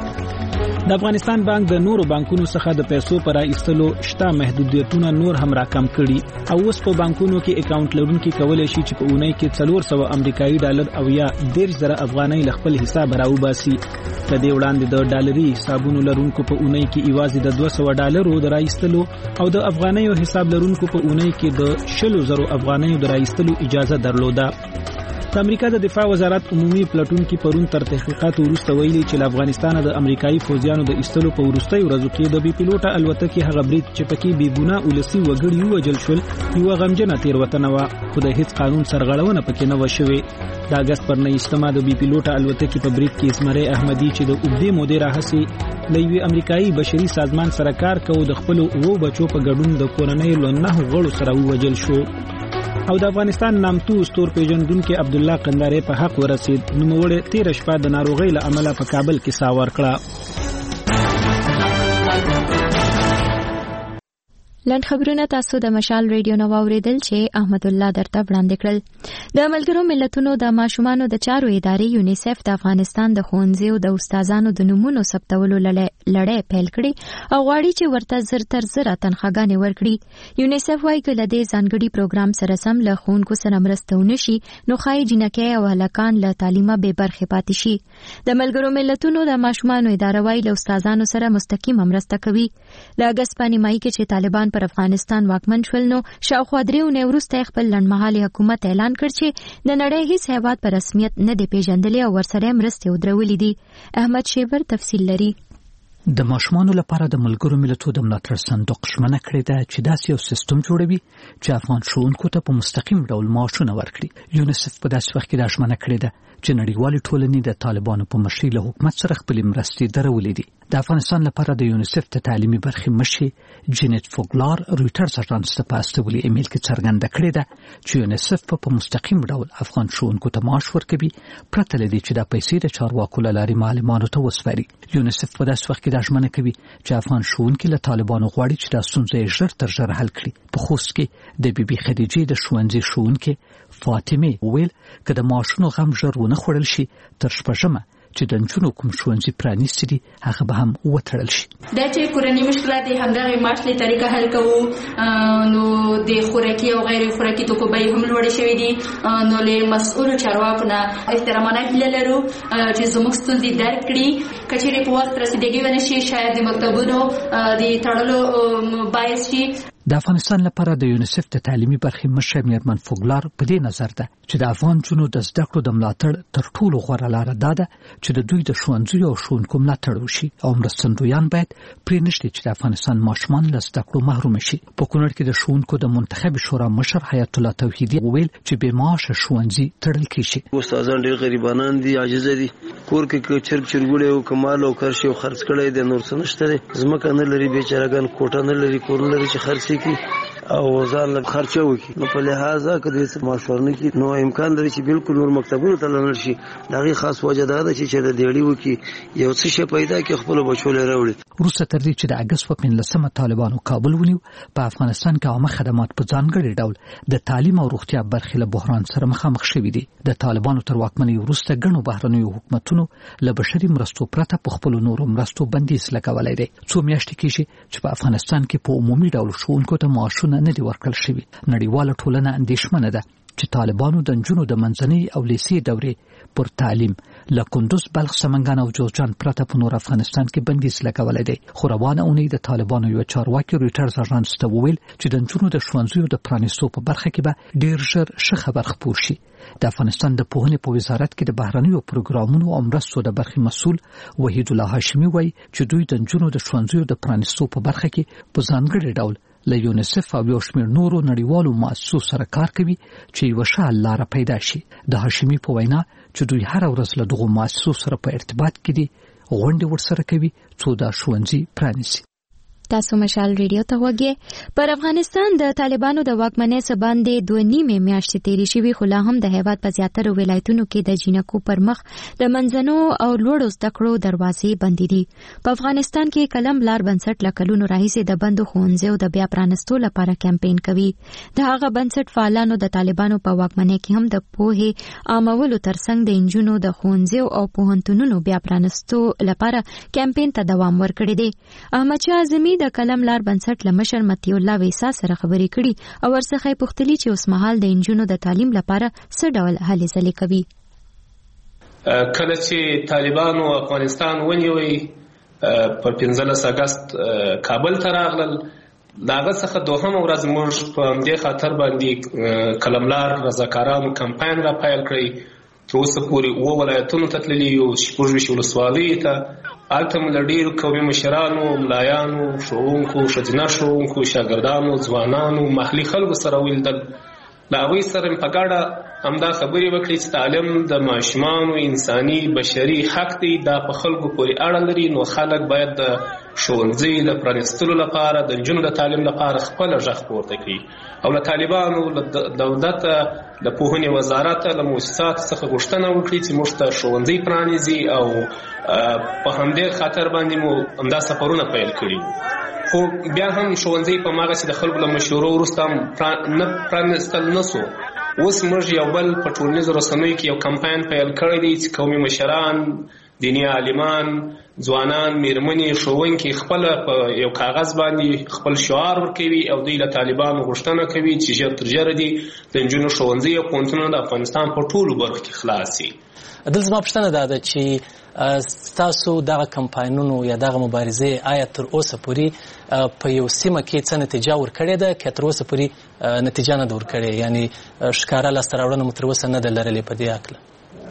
د افغانستان بانک د نورو بانکونو څخه د پیسو پر ایستلو شته محدودیتونه نور هم راکم کړي او اوس په بانکونو کې اکاونټ لرونکي کولای شي چې په اونۍ کې څلور سوه امریکایي ډالر او یا دېرش زره افغانۍ له خپل حساب راوباسي. د دې وړاندې د ډالري حسابونو لرونکو په اونۍ کې ایوازي د دوه سوه ډالرو د راایستلو او د افغانیو حساب لرونکو په اونۍ کې د شلو زرو افغانیو د راایستلو اجازه درلوده. د امریکا د دفاع وزارت عمومي پلټون کې پرون تر تحقیقات وروسته ویلي چې له افغانستان د امریکایي فوجیانو د ایستلو په وروستۍ ورځو کې د بي پیلوټه الوتکې هغه برید چې پکې بې ګناه ولسي وګړي ووژل شول یوه غمجنه تېروتنه وه، خو د هیڅ قانون سرغړونه پکې نه وه شوې. د اګست پر نهیستمه د بي پیلوټه الوتکې په برید کې زمری احمدي چې د اوږدې مودې راهیسې له یوې امریکایي بشري سازمان سره کار کوي د خپلو اوو بچو په ګډون د کورنۍ له نهو غړو سره ووژل شو. او د افغانستان نامتو ستور پیژندونکو عبد الله قنداري په حق ورسید. نوموړی تیر شپه د ناروغۍ له امله په کابل کې ساه ورکړه. لند خبرونه تاسو د مشال ریډیو نو اوریدل چې احمد الله درته وړاندې کړل. د ملګرو ملتونو د ماشومانو د چارو ادارې یونیسف د افغانستان د ښوونځیو د استادانو د نومونو ثبتولو لړۍ پیل کړي او غواړي چې ورته زر تر زره تنخواګانې ورکړي. یونیسف وايي چې د ځانګړي پروګرام سره سم له ښوونکو سره مرسته ونشي نو ښایي جنکۍ او هلکان له تعلیمه بې برخې پاتې شي. د ملګرو ملتونو د ماشومانو اداره وايي له استادانو سره مستقیمه مرسته کوي. د اګست په نیمایي کې چې طالبان پر افغانستان واکمن شول نو شاوخوا درې اونۍ وروسته خپل لنډمهالي حکومت اعلان کړ چې د نړۍ هیڅ هیواد په رسمیت نه دی پیژندلی او ورسره مرستې ودرولې دي. احمد شیبر تفصیل لري. د ماشومانو لپاره د ملګرو ملتونو د ملاتړ صندوق ژمنه کړې ده چې داسې یو سیستم جوړوي چې افغان ښوونکو ته په مستقیم ډول معاشونه ورکړي. یونیسف په داسې وخت کې دا ژمنه کړې ده چې نړیوالې ټولنې د طالبانو په مشرۍ له حکومت سره خپلې مرستې درولې دي. د افغانستان لپاره د یونیسف د تعلیمي برخې مشر جینیت فوګلار رويټرز اژانس ته په استولي ایمیل کې څرګنده کړې ده چې یونیسف په مستقیم ډول افغان ښوونکو ته معاش ورکوي پرته له دې چې د پیسې د چارواکو له لارې معلمانو ته وسپاري. یونیسف په داسې وخت کې دا ژمنه کوي چې افغان ښوونکي له طالبانو غواړي چې دا ستونزه یې ژر تر ژره حل کړي. په خوست کې د بي بي خدیجې د ښوونځي ښوونکې فاطمه ویل که د معاشونو غم ژر ونه خوړل شي تر شپږمه چې د نجونو کوم ښوونځي پرانیستي دي هغه به هم وتړل شي. دا چې کورنۍ مشکلات یې همدغه معاش له طریقه حل کوو نو د خوراکي او غیر خوراکي توکو بیې هم لوړې شوې دي نو له مسؤلو چارواکو نه احترامانه هیله لرو چې زموږ ستونزې درک کړي. که چیرې په وخت رسیدګي ونه شي شاید د مکتبونو د تړلو باعث شي. د افغانستان لپاره د یونیسف د تعلیمي برخې مشر میرمن فوګلار په دې نظر ده چې د افغان جنو د زده کړو د ملاتړ تر ټولو غوره لاره ده چې د دوی د ښوونځیو او ښوونکو ملاتړ وشي او مرستندویان باید پرې نشي چې د افغانستان ماشومان له زده کړو محروم شي. په کونړ کې د ښوونکو د منتخب شورا مشر حیات الله توحیدی ویل چې بې معاشه ښوونځي تړل کیږي. استادان ډېر غریبانان دي، عاجز دي، کور کې چرګ چرګوړي او کمال او کرشي او خرڅ کړي د نور څه نشته، ځمکه نه لري، بیچارهګان کوټه نه لري، کور نه لري چې خرڅ کی او ځان له خرچه وکړي. نو په لحاظه که د ماشور نه کړي نو امکان لري چې بالکل نور مکتبونو ته لاړ شي. د هغې خاص وجه دا ده چې د دیړي وکړي یو څه شی پیدا کړي خپلو بچو له راوړي. وروسته تر دې چې د اګست په پنځلسمه طالبانو کابل ونیو، په افغانستان کې عامه خدمات په ځانګړي ډول د تعلیم او روغتیا برخې له بحران سره مخامخ شوي دي. د طالبانو تر واکمنۍ وروسته ګڼو بهرنیو حکومتونو له بشري مرستو پرته په خپلو نورو مرستو بندیز لګولی دی. څو میاشتې کېږي چې په افغانستان کې په عمومي ډول ښوونکو ته معاشونه نه دي ورکړل شوي. نړیواله ټولنه اندېښمنه ده چې طالبانو د نجونو د منځنۍ او لیسې دورې پر تعلیم له کندوز، بلخ، سمنګان او جوزجان پرته په نور افغانستان کې بندیز لګولی دی. خو روانه اونۍ د طالبانو یو چارواکي رویټرز اژانس ته وویل چې د نجونو د ښوونځیو د پرانیستو په برخه کې به ډېر ژر ښه خبر خپور شي. د افغانستان د پوهنې په وزارت کې د بهرنیو پروګرامونو او مرستو د برخې مسؤل وحید الله هاشمي وایي چې دوی د نجونو د ښوونځیو د پرانیستو په برخه کې په ځانګړي ډول له یونیسف او یو شمېر نورو نړیوالو مؤسسو سره کار کوي چې یوه ښه حل لاره پیدا شي. د هاشمي په وینا چې دوی هره ورځ له دغو مؤسسو سره په ارتباط کې دي، غونډې ورسره کوي څو دا ښوونځي پرانیسي. تاسو مشال ریډیو ته وګورئ. پر افغانستان د طالبانو د واکمنۍ څخه باندې دوه نیمه میاشتې تیرې شوې، خو لا هم د هیواد په زیاتره ولایتونو کې د جینکو پر مخ د منځنو او لوړو زده کړو دروازې بندې دي. په افغانستان کې قلم لار بنسټ له کلونو راهیسې د بندو ښوونځیو د بیا پرانستو لپاره کمپاین کوي. د هغه بنسټ فعالانو د طالبانو په واکمنۍ کې هم د پوهې عامولو ترڅنګ د انجونو د ښوونځیو او پوهنتونونو بیا پرانستو لپاره کمپاین ته دوام ورکړی دی. احمد شاه اعظمي د کلم لار بنسټ له مشر مطیع الله ویسا سره خبرې کړي او ورڅخه یې پوښتلي چې اوس مهال د انجونو د تعلیم لپاره څه ډول هلې ځلې کوي. کله چې طالبانو افغانستان ونیوی په پنځلس اګست کابل ته راغلل، د هغه څخه دوهمه ورځ موږ په همدې خاطر باندې کلملار رضاکارانو کمپاین را پیل کړی. تر اوسه پورې اووه ولایتونو ته تللي یو، شپږ ویشت ولسوالیو ته. هلته مو له ډېرو قومي مشرانو، ملایانو، ښوونکو، ښځینه ښوونکو، شاګردانو، ځوانانو، محلي خلکو سره ولیدل. له هغوی سره مې په ګډه همدا خبرې وکړې چې تعلیم د ماشومانو انساني بشري حق دی، دا په خلکو پورې اړه لري. نو خلک باید د ښوونځي د پرانیستلو لپاره، د نجونو د تعلیم لپاره خپله غږ پورته کړي او له طالبانو، له دولته، د پوهنې وزارت، له مؤسساتو څخه غوښتنه وکړي چې موږ ته ښوونځي پرانیزي او په همدې خاطر باندې مو همدا سفرونه پیل کړي. خو بیا هم ښوونځي په هماغسې د خلکو له مشورو وروسته هم نه پرانیستل نه سو. اوس موږ یو بل په ټولنیزو رسنیو کې یو کمپاین پیل کړی دی چې قومي مشران، دیني عالمان، ځوانان، میرمنې، ښوونکي خپله په یو کاغذ باندې خپل شعار ورکوي او دوی له طالبانو غوښتنه کوي چې ژر تر ژره دي د نجونو ښوونځي او پوهنتونونه د افغانستان په ټولو برخو کې خلاص شي. دلته زما پوښتنه دا ده چې ستاسو دغه کمپاینونو یا دغه مبارزې آیا تر اوسه پورې په یو سیمه کې څه نتیجه ورکړې ده که تر اوسه پورې نتیجه نه ده ورکړې، یعنی ښکاره لاسته راوړنه مو تر اوسه نه ده لرلې په دې هکله؟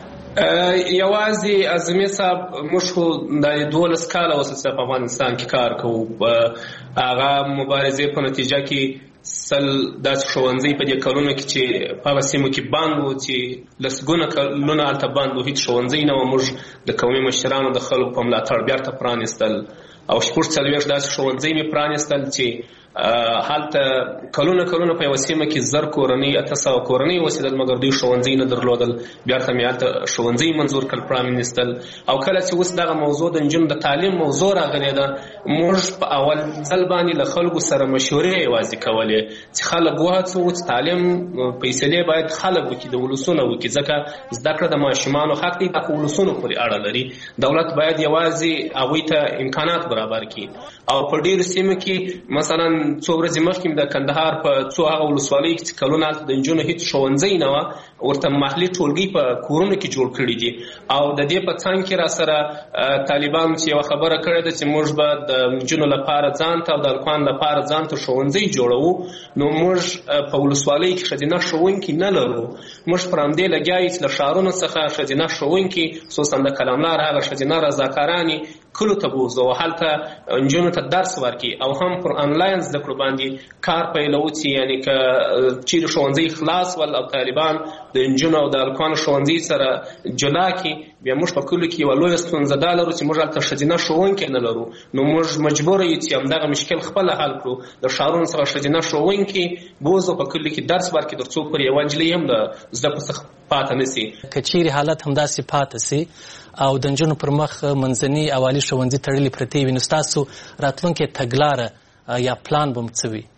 یوازې اعظمي صاحب موږ خو د دولس کاله اوسه په افغانستان کې کار کوو. هغه مبارزې په نتیجه کې سل داسې ښوونځي په دې کلونو کې چې په هغه سیمو کې بند وو، چې لسګونه کلونه هلته بند وو، هېڅ ښوونځی نه وو. موږ د قومي مشرانو د خلکو په ملاتړ بیرته پرانیستل او شپږ څلوېښت داسې ښوونځي مې پرانیستل چې هلته کلونه کلونه په یوه سیمه کې زر کورنۍ، اته سوه کورنۍ اوسېدل، مګر دوی ښوونځي نه درلودل. بیرته مې هلته ښوونځي منظور کړل، پرانیستل. او کله چې اوس دغه موضوع د نجونو د تعلیم موضوع راغلې ده، موږ په اول ځل باندې له خلکو سره مشورې یوازې کولې چې خلک وهڅوو چې تعلیم فیصلې باید خلک وکړي، د ولسونه وکړي، ځکه زده کړه د ماشومانو حق دی، دا په ولسونو پورې اړه لري. دولت باید یوازې هغوی ته امکانات برابر کړي. او په ډېرو سیمو کې مثلا څو ورځې مخکې د کندهار په څو هغه ولسوالیو کې چې کلونه هلته د نجونو هېڅ ښوونځی نه وه، ورته محلي ټولګي په کورونو کې جوړ کړي دي. او د دې په څنګ کې را سره طالبانو چې یوه خبره کړې ده چې موږ به د نجونو لپاره ځان ته او د هلکانو لپاره ځان ته ښوونځی جوړوو، نو موږ په ولسوالیو کې ښځینه ښوونکي نه لرو. موږ پر همدې لګیا یو چې له ښارونو څخه ښځینه ښوونکي، خصوصا د قلملار هغه ښځینه رضاکارانې کلو ته بوزو او هلته نجونو ته درس ورکړي او هم پر انلاین زده کړو باندې کار پیلوي چې یعنی که چیرې ښوونځي خلاص ول او طالبان د نجونو او د هلکانو ښوونځي سره جلا کړي بیا موږ په کلو کې یوه لویه ستونزه دا لرو چې موږ هلته ښځینه ښوونکي نه لرو نو موږ مجبوره یو چې همدغه مشکل خپله حل کړو د ښارونو څخه ښځینه ښوونکي بوزو په کلو کې درس ورکړي تر څو پورې یوه نجلۍ هم د زده کړو څخه پاته نه سي که چیرې حالت همداسې پاته سي او د نجونو پر مخ منځني او عالي ښوونځي تړلي پرتې وي نو ستاسو راتلونکې تګلاره یا پلان به م څه وي؟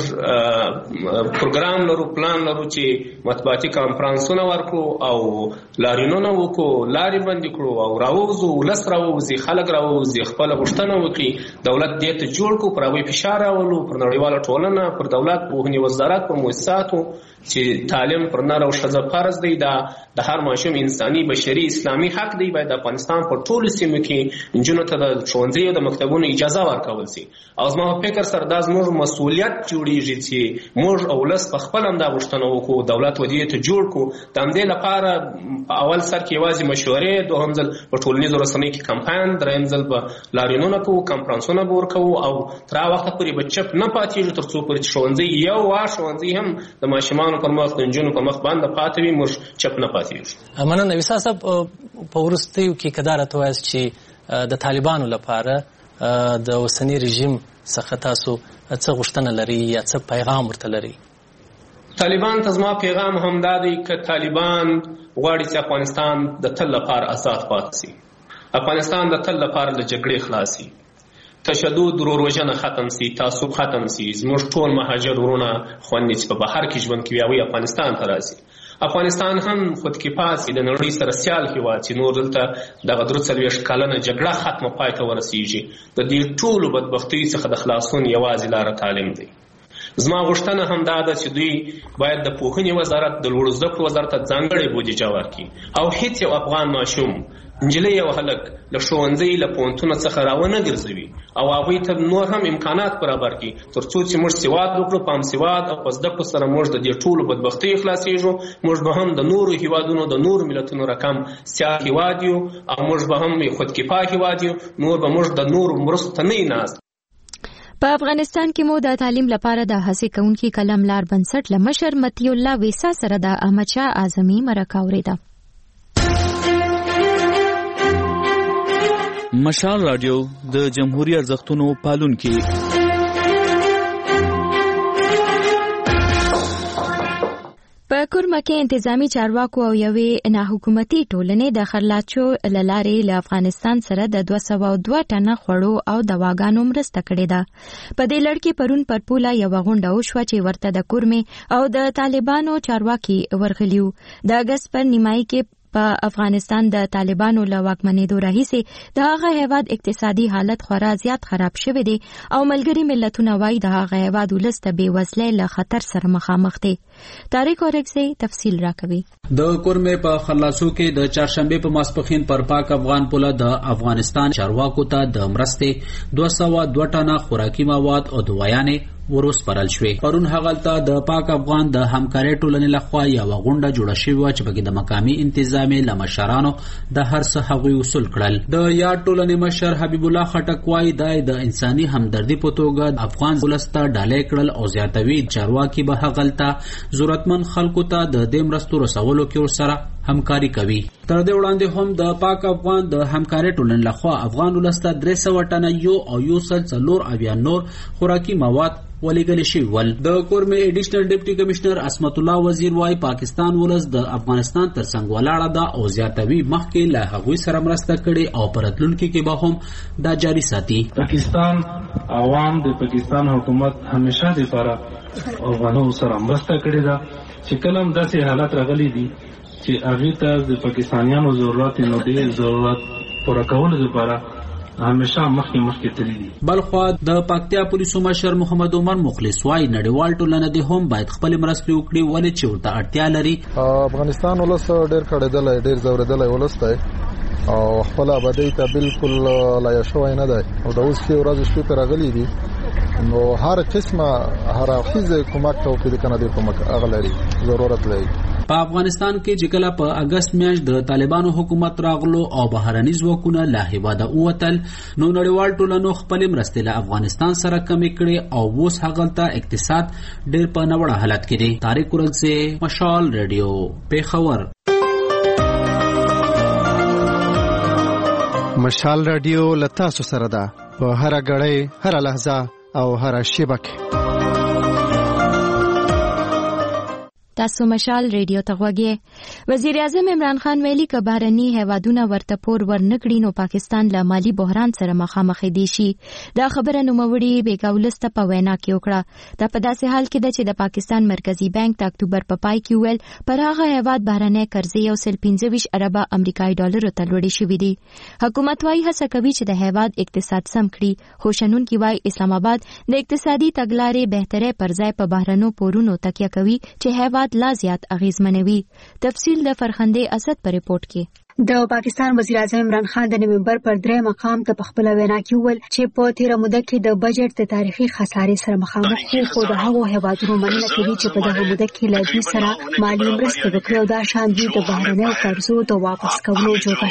موږ پروګرام لرو پلان لرو چې مطبوعاتي کانفرانسونه ورکړو او لاریونونه وکړو لارې بندې کړو او راووځو ولس راووځي خلک راووځي خپله غوښتنه وکړي دولت دې ته جوړ کړو پر هغوی فشار راولو پر نړیواله ټولنه پر دولت پوهنې وزارت پر مؤسساتو چې تعلیم پر نر او ښځه فرض دی دا د هر ماشوم انساني بشري اسلامي حق دی باید د افغانستان په ټولو سیمو کې نجونو ته د ښوونځیو د مکتبونو اجازه ورکول سي او زما په فکر سره دا زموږ مسؤلیت جوړیږي چې موږ او ولس په خپل هم دا غوښتنه وکړو دولت ودې ته جوړ کړو د همدې لپاره په اول سر کې یوازې مشورې دوهم ځل په ټولنیزو رسنیو کې کمپاین دریم ځل به لاریونونه کوو کنفرانسونه به ورکوو او تر هغه وخته پورې به چپ نه پاتېږو تر څو پورې چې ښوونځی یو وا ښوونځی هم د ماشومانو پر مخ د نجونو په مخ باندې پاتې وي موږ چپ نه پاتېږو. مننه ویسا صاحب په وروستیو کې که دا راته وایاست چې د طالبانو لپاره د اوسني رژیم څخه تاسو څه غوښتنه لري یا څه پیغام ورته لري؟ طالبان ته زما پیغام هم دا دی که طالبان غواړي چې افغانستان د تل لپاره آزاد پاتې سي افغانستان د تل لپاره له جګړې خلاص سي تشدد وروژنه ختم سي تعصب ختم سي زموږ ټول مهاجر ورونه خوندي چې په بهر کې ژوند کوي هغوی افغانستان ته راځي افغانستان هم خودکفا سي د نړۍ سره سیال هېواد چې نور دلته دغه درې څلوېښت کلنه جګړه ختمه پای ته ورسیږي د دې ټولو بدبختیو څخه د خلاصون یوازې لاره تعلیم دی. زما غوښتنه هم دا ده چې دوی باید د پوهنې وزارت د لوړو زده کړو وزارت ته ځانګړې بودیجه ورکړي او هیڅ یو افغان ماشوم نجلۍ او هلک له ښوونځي له پوهنتونه څخه راونه ګرځوي او هغوی ته نور هم امکانات برابر کړي تر څو چې موږ سواد وکړو په همسواد او په زده کړو سره موږ د دې ټولو بدبختیو خلاصېږو موږ به هم د نورو هیوادونو د نورو ملتونو رقم سیال هیواد یو او موږ به هم خودکفا هیواد یو نور به موږ د نورو مرستو ته نه ناست. په افغانستان کې مو د تعلیم لپاره د هڅې کوونکي قلم لار بنسټ له مشر مطیع الله ویسا سره د احمدشاه اعظمي مرکه اورېده. مشال رادیو د جمهوریت ارزښتونو پالونکي په کورمه کې انتظامی چارواکو او یوې ناحکومتي ټولنې د خرلاچو له لارې له افغانستان سره د دوه سوه دوه ټنه خوړو او دواګانو مرسته کړې ده. په دې لړ کې پرون پر پوله یوه غونډه وشوه چې ورته د کورمې او د طالبانو چارواکي ورغلي وو. د اګست پر نیمایي کې په افغانستان د طالبانو له واکمنېدو راهیسې د هغه هیواد اقتصادي حالت خورا زیات خراب شوی دی او ملګري ملتونه وایي د هغه هیواد ولس ته بې وزلۍ له خطر سره مخامخ دی. طارق اورکزی تفصیل راکوي. د کورمې په خرلاسو کې د چهارشنبې په ماسپښین پر پاک افغان پوله د افغانستان چارواکو ته د مرستې دوه سوه دوه ټنه خوراکي مواد او دوايانې وروسپارل شوې. پرون هغلته د پاک افغان د همکارۍ ټولنې لخوا یوه غونډه جوړه شوې وه چې پکې د مقامي انتظامي له مشرانو د هر څه هغوی اصول کړل. د یاد ټولنې مشر حبیب الله خټک وایي دا د انساني همدردي په توګه افغان ولس ته ډالۍ کړل او زیاتوي چارواکي به هغلته ضرورتمند خلکو ته د دې مرستو رسولو کې ورسره همکاري کوي. تر دې وړاندې هم د پاک افغان د همکارۍ ټولنې لخوا افغان ولس ته درې سوه ټنه یو او یو سل څلور اویا نور خوراکي مواد ولېږل شوي ول. د کورمې اډیشنل ډیپټي کمشنر عصمت الله وزیر وایي پاکستان ولس د افغانستان تر څنګ ولاړه ده او زیاتوي مخکې له هغوی سره مرسته کړې او په راتلونکي کې به هم دا جاري ساتي. پاکستان عوام د پاکستان حکومت همیشه دپاره افغانو سره مرسته کړې ده چې کله هم داسې حالت راغلی دي چې هغې ته د پاکستانیانو ضرورت نو ډېر ضرورت پوره کولو دپاره همیشه مخکې مخکې تللی دي. بلخوا د پکتیا پولیسو مشر محمد عمر مخلص وایي نړیوال ټولنه دې هم باید خپلې مرستې وکړي ولې چې ورته اړتیا لري. افغانستان ولس ډېر کړېدلی ډېر ځورېدلی ولس دی او خپل آبادۍ ته بالکل لایق شوی نه دی او د اوس ښې ورځې شپې ته راغلي دي نو هر قسمه هر اړخیز کومک ته وکړي که نه ډېر کومک هغه لري ضرورت لري. په افغانستان کې چې کله په اگست میاشت د طالبانو حکومت راغلو او بهرني ځواکونه له هیواده ووتل نو نړیوال ټولنو خپلې مرستې له افغانستان سره کمې کړې او اوس هغلته اقتصاد ډېر په ناوړه حالت کې دی. طارق ورغزی، مشال ریډیو، پیښور. مشال رادیو لتا سره ده په هر غړې هر لحظه او هر شیبه کې. تاسو مشال ریډیو ته غوږی. وزیر اعظم عمران خان ویلي که بهرني هیوادونه ورته پور ورنکړي نو پاکستان له مالی بحران سره مخامخ دی شي. دا خبره نوموړي بیګا ولسته په وینا کې وکړه. دا په داسې حال کې ده چې د پاکستان مرکزی بانک د اکتوبر په پای کې ویل پر هغه هیواد بهرني قرضې یو سل پنځه ویشت اربه امریکایي ډالرو ته لوړې شوې دي. حکومت وايي هڅه کوي چې د هیواد اقتصاد سم کړي. خو شنونکي وايي اسلام آباد د اقتصادي تګلارې بهتري پر ځای په بهرنو پورونو تکیه کوي چې هیواد لا زیات اغیزمنوي. تفصیل د فرخندې اسد په ریپورت کې. د پاکستان وزیر اعظم عمران خان د نومبر پر درې مقام ته په خپل وینا کې وویل چې په تیره موده کې د بجټ د تاریخي خسارې سره مخامخ شو خو د هغو هیوادونو مننه کوي چې په دغه موده کې له دوی سره مالي مرستې وکړي او دا شان دوی د بهرنیو قرضو د واپس کولو جوګه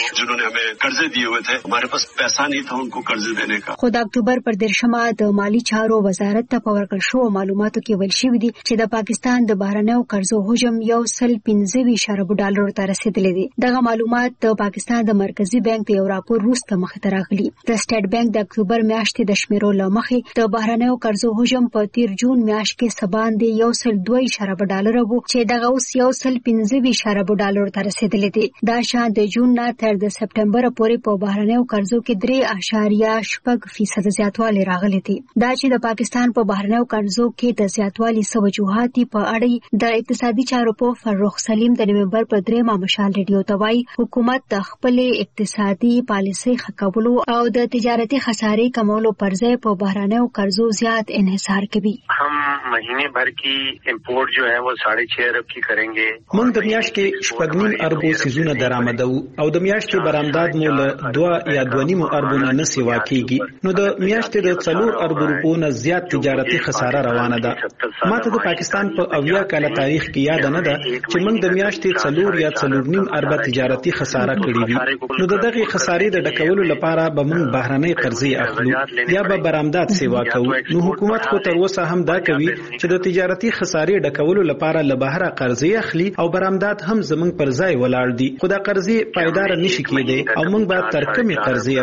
شو. خو د اکتوبر پر دېرشمه د مالي چارو وزارت ته په ورکړل شوو معلوماتو کې ویل شوي دي چې د پاکستان د بهرنیو قرضو حجم یو سل پنځه ویشت اربه ډالرو ته رسیدلی دي. دغه معلومات د پاکستان د مرکزی بانک د یو راپور وروسته مخې ته راغلي. د سټیټ بانک د اکتوبر میاشتې د شمیرو له مخې د بهرنیو قرضو حجم په تیر جون میاشت کې سباندې یو سل دوه ویشت اربه ډالر وو چې دغه اوس یو سل پنځه ویشت اربه ډالر ته رسیدلی دي. دا شان د جون نه تر د سپټمبر پورې په بهرنیو قرضو کې درې اعشاریه شپږ فیصد زیاتوالی راغلی دی. دا چې د پاکستان په بهرنیو قرضو کې د زیاتوالي څه وجوهات په اړه د اقتصادي چارو په فرخ سلیم د نومبر په درېمه مشال ریډیو ته وایي حکومت د خپل اقتصادي پالیسۍ ښه کولو او د تجارتي خسارې کمولو پر ځای په بهرنیو قرضو زیات انحصار کوي. हम महीने भर की इंपोर्ट जो है वो साढ़े छह अरब की करेंगे. موږ د میاشت کې شپږ نیم اربو سیزونه درآمدو او د میاشتې برآمدات مو له دوه یا دوه نیم اربو نه سیوا کیږي. نو د میاشتې د څلور اربو روپو نه زیات تجارتي خساره روانه ده. ماته د پاکستان په اویا کال تاریخ کې یاد نه ده چې موږ د میاشتې څلور یا څلور نیم اربه تجارتي خساره کړې وي. نو د دغه خسارې د ډکولو لپاره به موږ بهرنۍ قرضې اخلو یا به برآمدات سیوا کوو. نو حکومت خو تر اوسه هم دا کوي چې د تجارتي خسارې ډکولو لپاره له بهره قرضې اخلي او برآمدات هم زموږ پر ځای ولاړ دي. خو دا قرضې پایدار نشي کېدی او موږ به تر کومې قرضې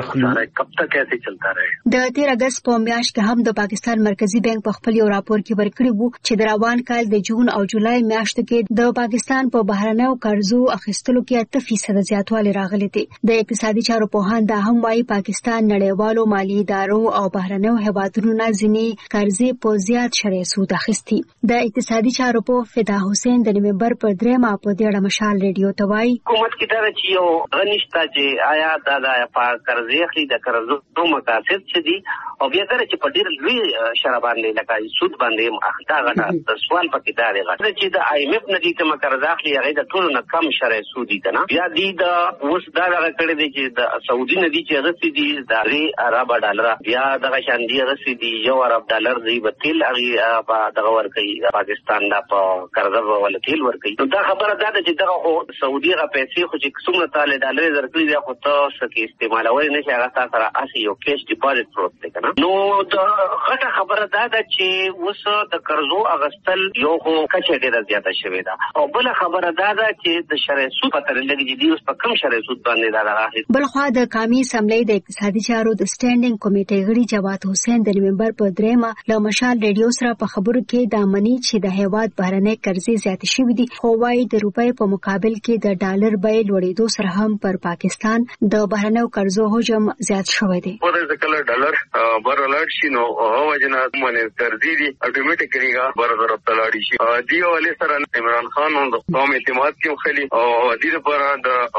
اخلو. د تیر اگست په میاشت کې هم د پاکستان مرکزی بانک په خپل یو راپور کې ورکړی وو چې د روان کال د جون او جولای میاشتو کې د پاکستان په بهرنیو قرضو اخیستلو کې اته فیصد زیاتوالی راغلی دی. د اقتصادي چارو پوهان دا هم وايي پاکستان نړیوالو مالی ادارو او بهرنیو هیوادونو نه ځینې قرضې په زیات شرعي سود اخیستي. د اقتصادي چارو په فدا حسین د نومبر پر درېمه په دېړه مشال ریډیو ته وايي حکومت کې دا چې یو غنښت چې آیا دا د قرضې اخلي د قرضو مقاصد څه دي او بیا کله چې په ډېر لوی شرح باندې لکه سود باندې اختا غټه سوال پکې دا دی غټه چې د آی ایم ایف نه دي کوم قرض اخلي هغه د ټولو نه کم شرعي سود دي کنه بیا دی د اوس دا هغه کړي دي چې د سعودي نه دي چې هغه دي د ری عرب ډالر بیا دغه شان دي هغه دي یو عرب ډالر دی وتیل هغه په دغه ور کوي پاکستان دا په قرض ول تیل ور کوي. نو دا خبره ده چې دغه سعودي غا پیسې خو چې څومره تعالی ډالر درکړي دی خو ته سکه استعمالوي نه شي هغه سره اسی یو کیش ډیپوزټ پروت دی کنه. نو دا غټه خبره ده چې اوس د قرضو اغستل یو خو کچې ډیره زیاته شوې ده او بل خبره ده چې د شرعي سود په تر لګي دي اوس په کم شرعي سود باندې دا راغلی. بلخوا د قومي اسمبلی د اقتصادي چارو د سټینډینګ کمیټې غړي جواد حسین د نومبر په درېمه له مشال ریډیو سره په خبرو کې د امني چې د هیواد بهرنۍ قرضې زیات شوې دي خو وايي د روپۍ په مقابل کې د ډالر بیه لوړېدو سره هم پر پاکستان د بهرنیو قرضو حجم زیات شوی دی. ورته کله ډالر بر لاړ شي نو هغه وجنه باندې قرضې دي اتوماتیکلی بر طرف ته لاړ شي. دی ولې سره عمران خان د قوم اعتماد کې خلی او د لپاره د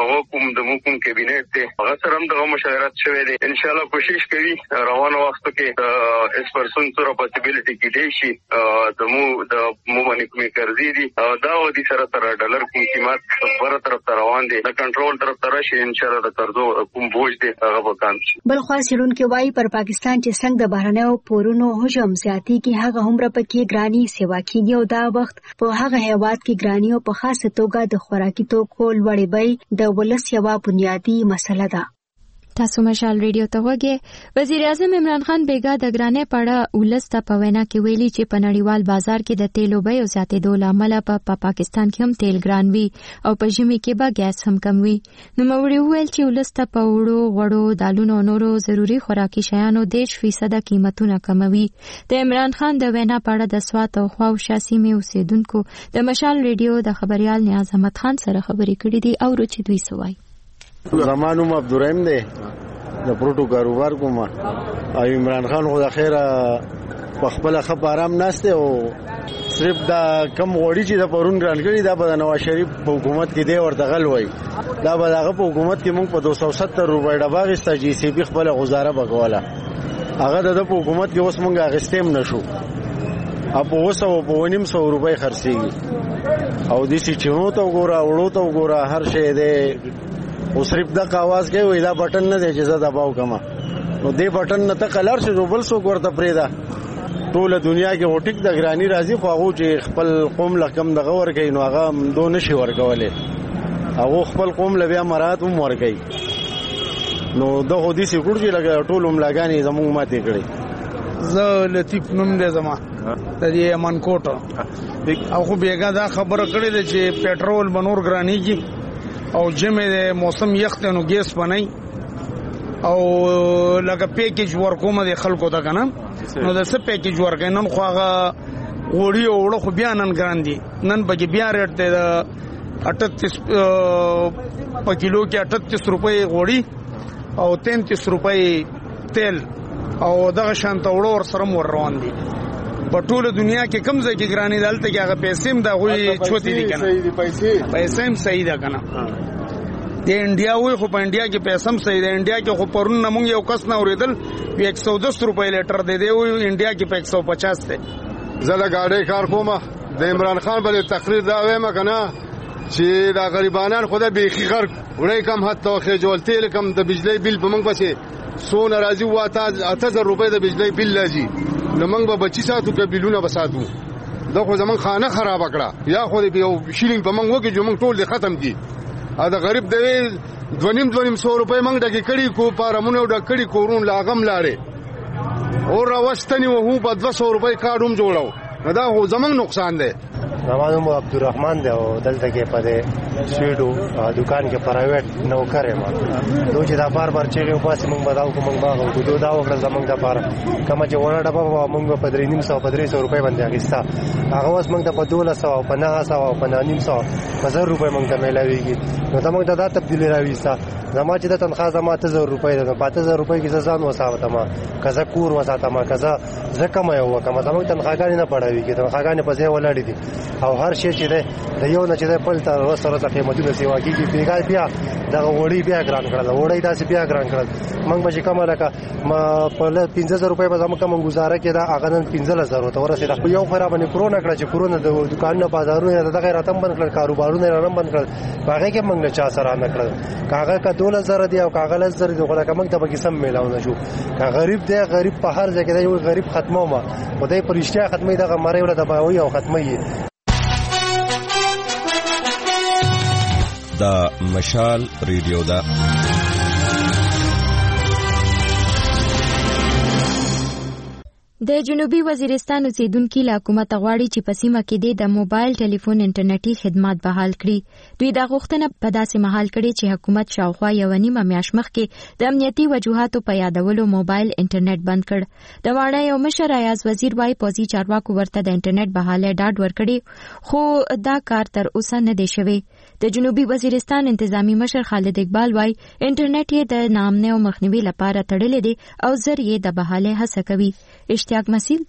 هغه کوم د کوم کابینټ دی هغه سره هم د مشاورت شوی دی ان شاء الله کوشش کوي روانه وخت کې اس پرسن سره پوسیبিলিټی کې دی شي د مو د مو باندې کومې قرضې دي دا ودی سره تر ډالر کوم قیمت بره طرف ته روان دي د کنټرول طرف ته راشي ان شاء الله د قرضو کوم بوج دي هغه وکړي. بل خو سړونکو وايي پر پاکستان چې څنګه د بهرنیو پورونو هجوم زیاتی کې هغه هم پکې ګرانی سیوا کیږي او دا وخت په هغه هیواد کې ګرانی او په خاصه توګه د خوراکي توکو لوړې بیې د ولس یوه بنیادی مسله ده. تاسو مشال ریډیو ته وګورئ. وزیر اعظم عمران خان بیګا د ګرانې پاړه ولسته په وینا کې ویلي چې په نړیوال بازار کې د تیلو بیو زیاتېدو لامل په پاکستان کې هم تیل ګران وي او په ژمي کې به ګیس هم کم وي. نو موري ویل چې ولسته په وړو غوړو دالونو نورو ضروري خوراکي شیانو دیش فیصد قیمتونه کموي. د عمران خان د وینا پاړه د سوات او خواوشا سیمې اوسیدونکو د مشال ریډیو د خبريال نیاز احمد خان سره خبرې کړې دي او چې دوی سوای زمانو عبدالرحیم دی د پروتو کاروبار کوم او عمران خان خو د خیره په خپل خپ آرام ناشته او صرف دا کم غوړي چې د پرون ګران کړي دا په نواز شریف په حکومت کې دی ورته غل وای دا به هغه په حکومت کې موږ په دوه سوه ستر روپۍ ډبا غستا جی سی بي خپل غزاره بګواله هغه د په حکومت کې اوس موږ غستیم نشو اپ اوسه په ونیم سو روپۍ خرڅيږي او د سې چونو ته وګوره وړو ته وګوره هر شی دی او صرف دا आवाज کوي وای دا بٹن نه دی چې زه دباو کما نو دې بٹن نه ته کلر شي روبل سو ورته پریدا ټول دنیا کې هټیک د ګرانی راځي خو هغه چې خپل قوم لکم د غور کوي نو هغه دو نشي ورکولې هغه خپل قوم لبیا مراد هم ورکوي نو د هودي سي ګور چې لګا ټول هم لګانی زموږ ماته کړی زه لطیف نوم دې زما د دې منکوټ او خو بیګا دا خبره کړې ده چې پېټرول بنور ګرانیږي او جمع د موسم یخت نو ګیس بنای او لکه پیکیج ورکوم د خلکو ته کنه نو د څه پیکیج ورکینن خو هغه وړي او وړو خو بیا نن ګراندي نن بګي بیا ریټ د اٹھتیس په کیلو کې اٹھتیس روپۍ وړي او تینتیس روپۍ تیل او دغه شانت وړو ور سره مور روان دي په ټوله دنیا کې کم ځای کې ګرانی دالته کې هغه پیسې هم د غوي چوتي دي کنه پیسې پیسې هم صحیح ده کنه د انډیا وای خو په انډیا کې پیسې هم صحیح ده انډیا کې خو پرون موږ یو کس نه اوریدل یک سو دس روپۍ لیټر دی دی وای انډیا کې په یک سو پچاس ده زله گاډي کار کومه د عمران خان بل تقریر دا وایم کنه چې دا غریبانان خو د بیخي غرق وړي کم حتی خو جوړ کم د بجلی بیل په موږ پسې سو ناراضي واته اته زره روپۍ د بجلی بیل لږی نو موږ به بچی ساتو کې بیلونه بساتو دا خو زمون خانه خراب کړه یا خو دې یو شیلینګ په موږ وکي چې موږ ټول دې ختم دي ا د غریب دی دونیم دونیم سو روپۍ موږ ډکې کړي کو پارمونه ډکې کړي کورون لاغم لاړې اور راوستنی وو په دوه سوه روپۍ کاروم جوړاو دا خو زمون نقصان دی زمانو عبدالرحمن دی او دلته کې په دې سویډو دکان کې پرایویټ نوکر یم نو چې دا بار بار چې یو پاسه موږ بداو کوم باغ او دوه دا وکړه زمونږ د پاره کما چې ونه ډبه موږ په درې نیم سو په درې سو روپۍ باندې اخیستا هغه اوس موږ د په دوله سو په نه سو په نه نیم سو په زر روپۍ موږ ته ملایويږي نو ته موږ ته دا تبدیلی راويستا زما چې د تنخواه زما ته زر روپۍ ده په ته زر روپۍ کې ځان وساوته ما کزه کور وساته ما کزه زکه ما یو کما زموږ تنخواهګانی نه پړاوي کې تنخواهګانی په ځای ولاړې دي او هر شی چې ده د یو نه چې ده پل تر وسره ته قیمتونه سیوا کیږي پیګای بیا دا وړي بیا ګران کړل وړي داسې بیا ګران کړل موږ به کوم لکه ما په پنځه زره روپۍ به زموږ کوم گزاره کې دا اغه نن پنځه زره ته ورسېد خو یو خراب نه کرونا کړ چې کرونا د دکانونو بازارونو د غیر اتم بند کړل کاروبارونه رانم بند کړل هغه کې موږ نه چا سره نه کړل کاغه کا دوله زره دی او کاغه لز زره دی خو لکه موږ ته به قسم میلاو نه شو کا غریب دی غریب په هر ځای کې دی یو غریب ختمه ما خدای پرشتیا ختمه دغه مړی ولا دباوي او ختمه دا مشال ریډیو دا د جنوبي وزیرستان اوسیدونکو له حکومت غواړي چې په سیمه کې د موبایل ټلیفون انټرنیټي خدمات بحال کړي. دوی دا غوښتنه په داسې مهال کړي چې حکومت شاوخوا یو نیمه میاشت مخکې د امنیتي وجوهاتو په یادولو موبایل انټرنیټ بند کړ. د واړه یو مشر ایاز وزیر وايي پوزي چارواکو ورته د انټرنیټ بحاله ډاډ ورکړي خو دا کار تر اوسه نه دی شوی. د جنوبي وزیرستان انتظامی مشر خالد اقبال وايي انټرنیټ یې د نامنه او مخنیوي لپاره تړلې دی او زر یې د بحاله هڅه کوي. اشتیاق مسیل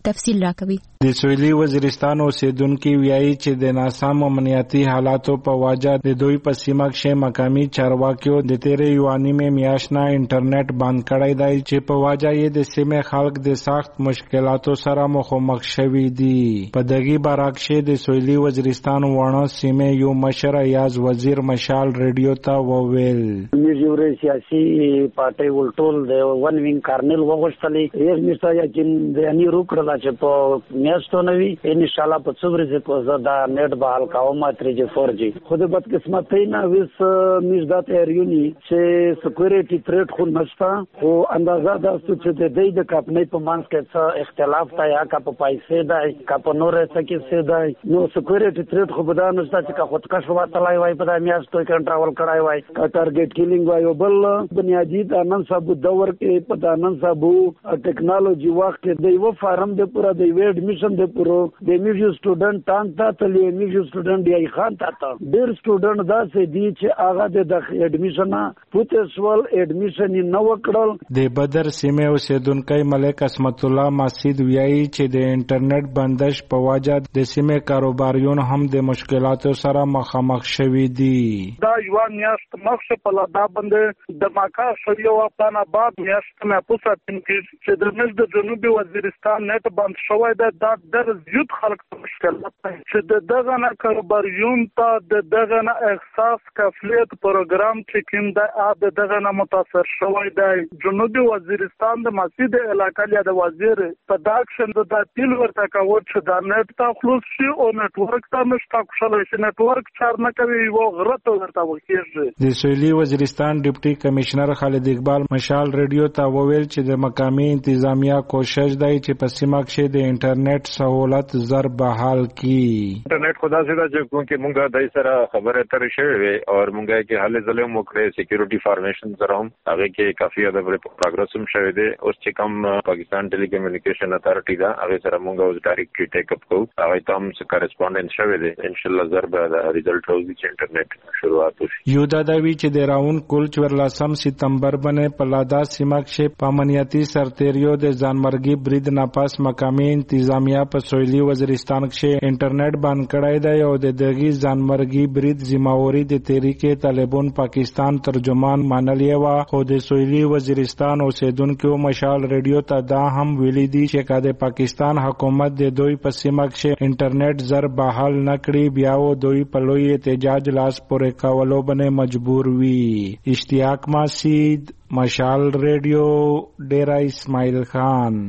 تفصیل راکوي. د سویلي وزیرستان اوسیدونکو ویایي چې د ناسم امنیتي حالاتو په وجه د دوی په سیمه کې مقامي چارواکیو د تیرې یوه نیمې میاشت نه انټرنیټ بند کړی دی چې په وجه یې د سیمې خلک د سخت مشکلاتو سره مخامخ شوي دي. په دغه برعکس د سویلي وزیرستان وړه سیمې یو مشر ایاز وزیر مشال ریډیو ته وویل موږ یو سیاسي پارټي ولټول د ون وینګ کارنل وغوښتلې یې مشته یا چې د اني روکړه چې په میاشتو نوي ان شاء الله په څومره چې په زدا نیټ بحال کومه تری جی فور جی خود بد قسمت نه وس میز د تیریونی چې سکیورټي تھریټ خو نشتا او اندازه دا چې د دې د کپنې په مانس کې څه اختلاف تا یا کا په پیسې دی کا په نور څه کې څه دی نو سکیورټي تھریټ خو بدا نشتا چې کا خود کا شو تلای وای په میاشتو کې ټراول کړای وای کا ټارګټ کیلینګ وای بل بنیادی د نن صاحب دور کې په دانن صاحب ټیکنالوژي وخت د یو فارم د پورا د ویډ میشن د پورو د میوزیک سټوډنټ تان تا تلې میوزیک سټوډنټ دی خان تا تا ډیر سټوډنټ دا سه دی چې هغه د اډمیشن پوتنشل اډمیشن نه وکړل. د بدر سیمه اوسیدونکو ملک اسمت الله مسجد ویایي چې د انټرنیټ بندش په وجه د سیمه کاروباریون هم د مشکلاتو سره مخامخ شوي دي. دا یو میاشت مخه په لادا باندې د ماکا شریو افغان آباد میاشت نه پوسه تنکیز چې د مز د جنوبي وزیرستان نت بند شوی دا در زیات خلک مشکلات چې د دغه نه کاروباریون ته د دغه نه احساس کفلیت پروګرام چې کوم د دغه نه متاثر شوی دی. جنوبي وزیرستان د مسجد علاقې یا د وزیر په داکشن د تل ورته کاوه چې د نت ته خلاص شي او نتورک ته مشتاق شول چې نتورک چار نه کوي او غلط ورته وکړي. د سویلي وزیرستان ډیپټي کمشنر خالد اقبال مشال ریډیو ته وویل چې د مقامی انتظامیه کوشش دی چې په سیمه کې د انټرنیټ سہولت زر بحال کی. انټرنیټ خدا سره چې کومکې مونږه دای سره خبره تر شوی او مونږه کې حل ظلم وکړي سکیورټي فارمیشن سره هم هغه کې کافي د پروګرس هم شوی دی. اوس چې کوم پاکستان ټیلی کمیونیکیشن اتارټي دا هغه سره مونږه اوس ډایرکټلی ټیک اپ کوو هغه ته هم کارسپونډنس شوی دی. ان شاء الله زر به د ریزلټ راوځي چې انټرنیټ شروعات وشي. یو دا دوی چې د راون کول چورلاسم سپتمبر باندې په لادا سیمه کې په امنیتي سرتیریو د ځانمرګي برید نه پاس مقامی انتظامیه په سویلي وزیرستان کې انټرنیټ بند کړی دی او د دغه ځانمرګي برید ذمہواری د تحریک طالبان پاکستان ترجمان منلې و. خو د سویلي وزیرستان اوسیدونکو مشال ریډیو ته دا هم ویلي دي چې د پاکستان حکومت د دوی په سیمه کې انټرنیټ زر بحال نکړي بیا و دوی په لوی احتجاج لاس پورې کولو باندې مجبور وي. اشتیاق مسجد مشال ریډیو ډیرا اسماعیل خان.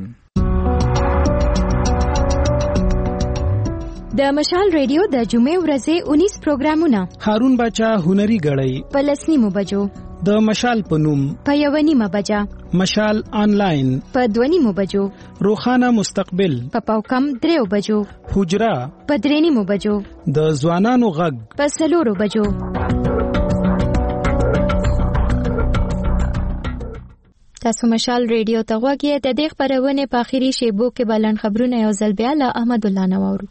د مشال ریډیو د جمعې ورځې اونیس پروګرامونه هارون باچا هنري غړی په لسنیمو بجو د مشال په نوم په یو نیمه بجا مشال آنلاین په دوه نیمو بجو روخانه مستقبل په پاوکم دریو بجو حجرا په درې نیمو بجو د ځوانانو غږ په څلورو بجو. تاسو مشال ریډیو ته غوږی د دې خبرونه په اخیری شیبو کې بلند خبرونه یو ځل بیا له احمد الله نواورو.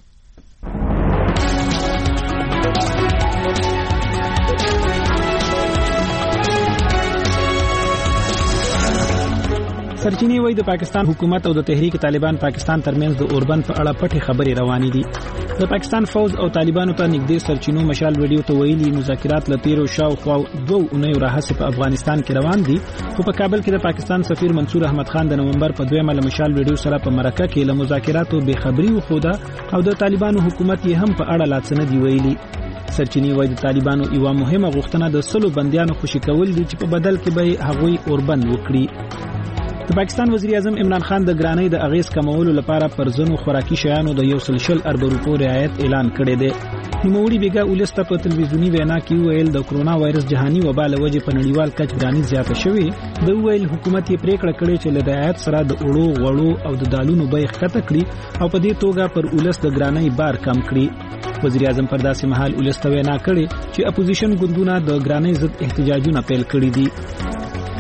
سرچینی وای د پاکستان حکومت او د تحریک طالبان پاکستان ترمنځ د اوربند په اړه پټې خبرې روانې دي. د پاکستان فوج او طالبانو ته نږدې سرچینو مشال ویډیو ته ویلي مذاکرات لتیرو شاوخوا دوه اونۍ راهیسې په افغانستان کې روان دي. خو په کابل کې د پاکستان سفیر منصور احمد خان د نومبر په دویمه له مشال ویډیو سره په مرکه کې له مذاکراتو بے خبري وخوده او د طالبانو حکومت یې هم په اړه لاڅنه دی ویلي. سرچینی وای د طالبانو یو مهمه غوښتنه د سلو بندیانو خوشی کول دي چې په بدل کې به هغوی اوربند وکړي. د پاکستان وزیر اعظم عمران خان د ګرانۍ د اغیز کمولو لپاره پر ځنو خوراکي شیانو د یو سل شل ارب روپو رعایت اعلان کړی دی. نوموړي بیګا ولسته په تلویزیونی وینا کې ویل د کرونا وایرس جهاني وبا له وجې په نړیوال کچ ګرانۍ زیاته شوې. د ویل حکومت یې پریکړه کړې چې له رعایت سره د اوړو غوړو او د دالونو بیې ښکته کړي او په دې توګه پر ولس د ګرانۍ بار کم کړي. وزیر اعظم پر داسې مهال ولسته وینا کړې چې اپوزیشن ګوندونه د ګرانۍ ضد احتجاجونه پیل کړي دي.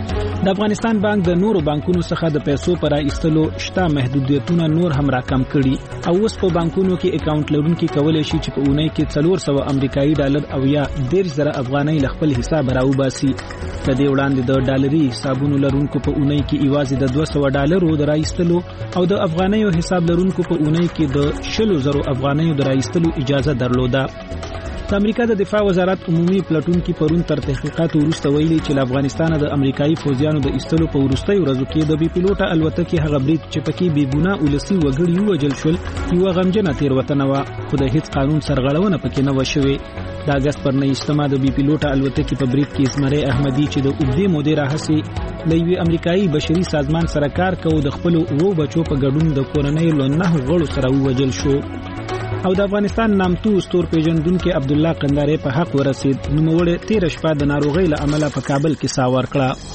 د افغانستان بانک د نورو بانکونو څخه د پیسو پر ایستلو شته محدودیتونه نور هم راکم کړي او اوس په بانکونو کې اکاونټ لرونکي کولای شي چې په اونۍ کې څلور سوه امریکایي ډالر او یا ډېر زره افغانۍ له خپل حساب راوباسي. د دې وړاندې د ډالري حسابونو لرونکو په اونۍ کې یوازې د دوه سوه ډالرو د راایستلو او د افغانیو حساب لرونکو په اونۍ کې د شلو زرو افغانیو د راایستلو اجازه درلوده. د امریکا د دفاع وزارت عمومي پلټونکي پرون تر تحقیقات وروسته ویلي چې له افغانستان د امریکایي فوجیانو د ایستلو په وروستیو ورځو کې د بي پیلوټه الوتکې هغه برید چې پکې بې ګناه ولسي وګړي ووژل شول یوه غمجنه تېروتنه وه، خو د هیڅ قانون سرغړونه پکې نه وه شوې. د اګست پر نهیشتمه د بي پیلوټه الوتکې په برید کې زمری احمدي چې د اوږدې مودې راهیسې له یوې امریکایي بشري سازمان سره کار کوو د خپلو اوو بچو په ګډون د کورنۍ له نهو غړو سره ووژل شو. او د افغانستان نامتو ستور پیژندونکو عبدالله قنداری په حق ورسید. نوموړی تیر شپه د ناروغۍ له امله په کابل کې ساه ورکړه.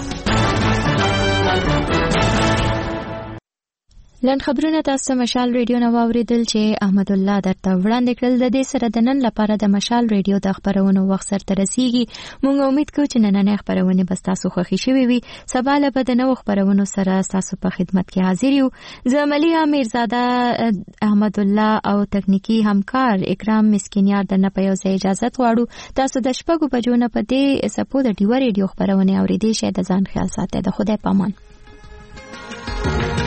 لن خبرونه تاسو مشال ریډیو نو اوریدل چې احمد الله درته وړاندې کړل. د دې سره د نن لپاره د مشال ریډیو د خبرونو وخت سره رسیږي. موږ امید کوو چې نننې خبرونه به تاسو خوښی شوي وي. سبا له به د نو خبرونو سره تاسو په خدمت کې حاضر یو. زه ملیحه میرزاده احمد الله او تکنیکی همکار اکرام مسکینیار د نه په یو ځای اجازه غواړو. تاسو د شپږو بجو نه په دې سپو د ډیو ریډیو خبرونه اوریدئ. شه د ځان خیال ساتئ. د خدای پامان.